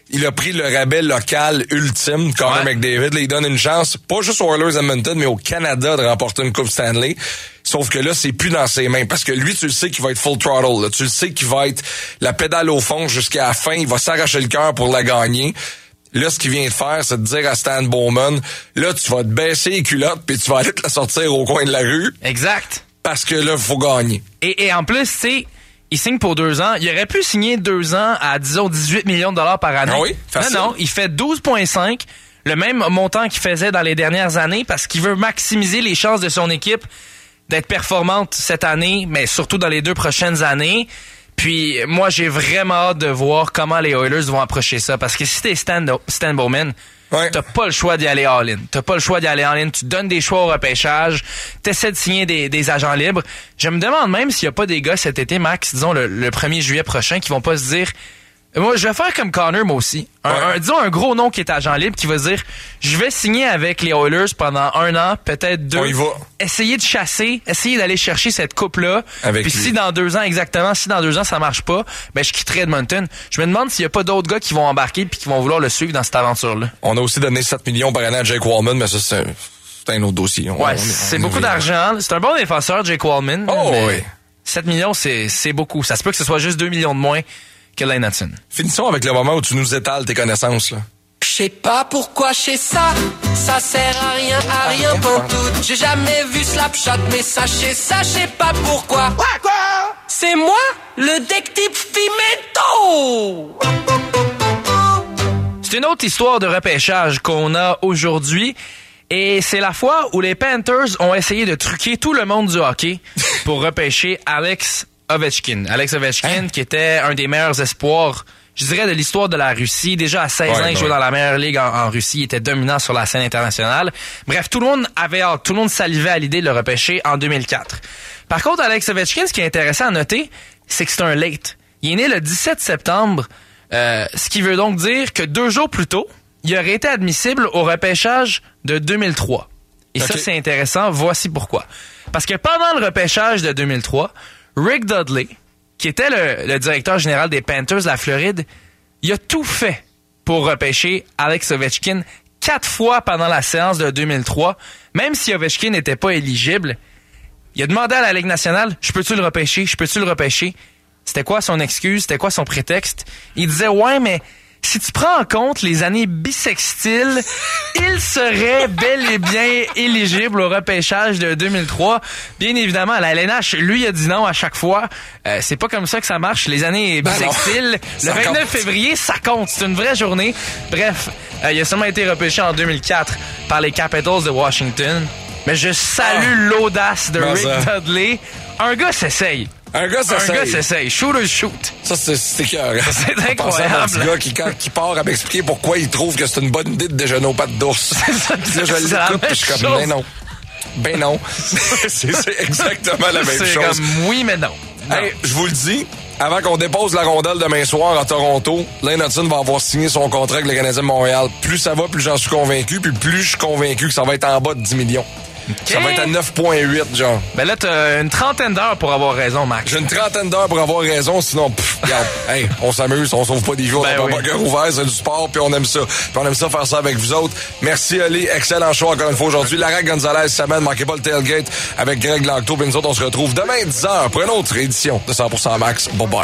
il a pris le rabais local ultime, Connor McDavid. Là, il donne une chance, pas juste aux Oilers Edmonton, mais au Canada de remporter une Coupe Stanley. Sauf que là, c'est plus dans ses mains. Parce que lui, tu le sais qu'il va être full throttle. Là. Tu le sais qu'il va être la pédale au fond jusqu'à la fin. Il va s'arracher le cœur pour la gagner. Là, ce qu'il vient de faire, c'est de dire à Stan Bowman, là, tu vas te baisser les culottes puis tu vas aller te la sortir au coin de la rue. Exact. Parce que là, il faut gagner. Et en plus, tu sais, il signe pour 2 ans. Il aurait pu signer 2 ans à, disons, 18 millions de dollars par année. Ah oui, facile. Non, il fait 12,5, le même montant qu'il faisait dans les dernières années parce qu'il veut maximiser les chances de son équipe d'être performante cette année, mais surtout dans les 2 prochaines années. Puis moi, j'ai vraiment hâte de voir comment les Oilers vont approcher ça. Parce que si t'es Stan Bowman, t'as pas le choix d'y aller all-in. T'as pas le choix d'y aller all-in. Tu donnes des choix au repêchage. T'essaies de signer des agents libres. Je me demande même s'il y a pas des gars cet été, Max, disons le 1er juillet prochain, qui vont pas se dire... Moi, je vais faire comme Connor, moi aussi. Disons un gros nom qui est agent libre, qui va se dire, je vais signer avec les Oilers pendant 1 an, peut-être 2. On y va. Essayer de chasser, essayer d'aller chercher cette coupe-là. Avec Puis lui. si dans 2 ans, exactement, si dans 2 ans ça marche pas, ben je quitterai Edmonton. Je me demande s'il y a pas d'autres gars qui vont embarquer puis qui vont vouloir le suivre dans cette aventure-là. On a aussi donné 7 millions par année à Jake Wallman, mais ça, c'est un autre dossier. C'est beaucoup d'argent. C'est un bon défenseur, Jake Wallman. Oh oui. 7 millions, c'est beaucoup. Ça se peut que ce soit juste 2 millions de moins que Lane Hudson. Finissons avec le moment où tu nous étales tes connaissances, là. Je sais pas pourquoi je sais ça, ça sert à rien pantoute. J'ai jamais vu Slapshot, mais sachez ça, je sais pas pourquoi. Quoi? C'est moi, le détective Pimento! C'est une autre histoire de repêchage qu'on a aujourd'hui. Et c'est la fois où les Panthers ont essayé de truquer tout le monde du hockey pour repêcher Alex Ovechkin. Alex Ovechkin, qui était un des meilleurs espoirs, je dirais, de l'histoire de la Russie. Déjà à 16 ans, il jouait dans la meilleure ligue en Russie. Il était dominant sur la scène internationale. Bref, tout le monde avait hâte. Tout le monde salivait à l'idée de le repêcher en 2004. Par contre, Alex Ovechkin, ce qui est intéressant à noter, c'est que c'est un late. Il est né le 17 septembre, ce qui veut donc dire que 2 jours plus tôt, il aurait été admissible au repêchage de 2003. Et ça, c'est intéressant. Voici pourquoi. Parce que pendant le repêchage de 2003, Rick Dudley, qui était le directeur général des Panthers de la Floride, il a tout fait pour repêcher Alex Ovechkin 4 fois pendant la séance de 2003. Même si Ovechkin n'était pas éligible, il a demandé à la Ligue nationale, « Je peux-tu le repêcher? Je peux-tu le repêcher? » C'était quoi son excuse? C'était quoi son prétexte? Il disait, « Ouais, mais... si tu prends en compte les années bissextiles, il serait bel et bien éligible au repêchage de 2003. » Bien évidemment, la LNH, lui, a dit non à chaque fois. C'est pas comme ça que ça marche. Les années bissextiles, le 29 février, ça compte. C'est une vraie journée. Bref, il a seulement été repêché en 2004 par les Capitals de Washington. Mais je salue l'audace de Rick Dudley. Un gars s'essaye. Un gars s'essaye. Shoot. Ça, c'est écœurant. C'est incroyable. Un petit gars qui part à m'expliquer pourquoi il trouve que c'est une bonne idée de déjeuner aux pattes d'ours. Là, je l'écoute et je suis comme, ben non. C'est exactement la même chose. C'est comme, oui, mais non. Hey, je vous le dis, avant qu'on dépose la rondelle demain soir à Toronto, Lane Hudson va avoir signé son contrat avec le Canadien de Montréal. Plus ça va, plus j'en suis convaincu, puis plus je suis convaincu que ça va être en bas de 10 millions. Okay. Ça va être à 9,8, genre. Ben là, t'as une trentaine d'heures pour avoir raison, Max. J'ai une trentaine d'heures pour avoir raison, sinon, regarde, hey, on s'amuse, on sauve pas des jours, on n'a pas cœur ouvert, c'est du sport, puis on aime ça. Puis on aime ça faire ça avec vous autres. Merci, Ali. Excellent show encore une fois aujourd'hui. Lara Gonzalez, semaine, manquez pas le tailgate avec Greg Langto, puis nous autres, on se retrouve demain 10h pour une autre édition de 100% Max. Bye-bye.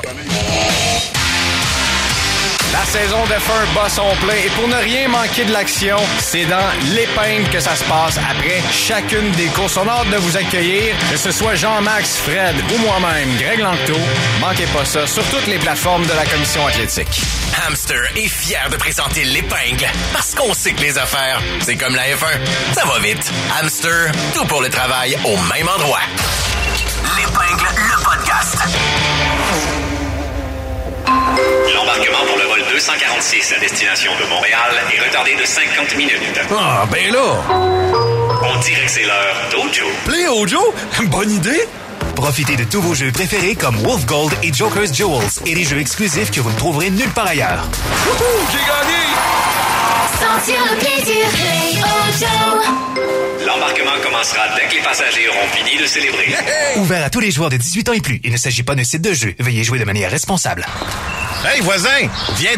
La saison de feu bat son plein et pour ne rien manquer de l'action, c'est dans l'épingle que ça se passe après chacune des courses. On a hâte de vous accueillir, que ce soit Jean-Max, Fred ou moi-même, Greg Langto. Manquez pas ça sur toutes les plateformes de la Commission athlétique. Hamster est fier de présenter l'épingle parce qu'on sait que les affaires, c'est comme la F1. Ça va vite. Hamster, tout pour le travail au même endroit. L'épingle, le podcast. L'embarquement pour le vol 246 à destination de Montréal est retardé de 50 minutes. Ah, ben là! On dirait que c'est l'heure d'Ojo. Play Ojo? Bonne idée! Profitez de tous vos jeux préférés comme Wolf Gold et Joker's Jewels et les jeux exclusifs que vous ne trouverez nulle part ailleurs. Wouhou! J'ai gagné! Sentir le plaisir, Play Ojo! L'embarquement commencera dès que les passagers auront fini de célébrer. Yeah! Ouvert à tous les joueurs de 18 ans et plus. Il ne s'agit pas d'un site de jeu. Veuillez jouer de manière responsable. Hey, voisin! Viens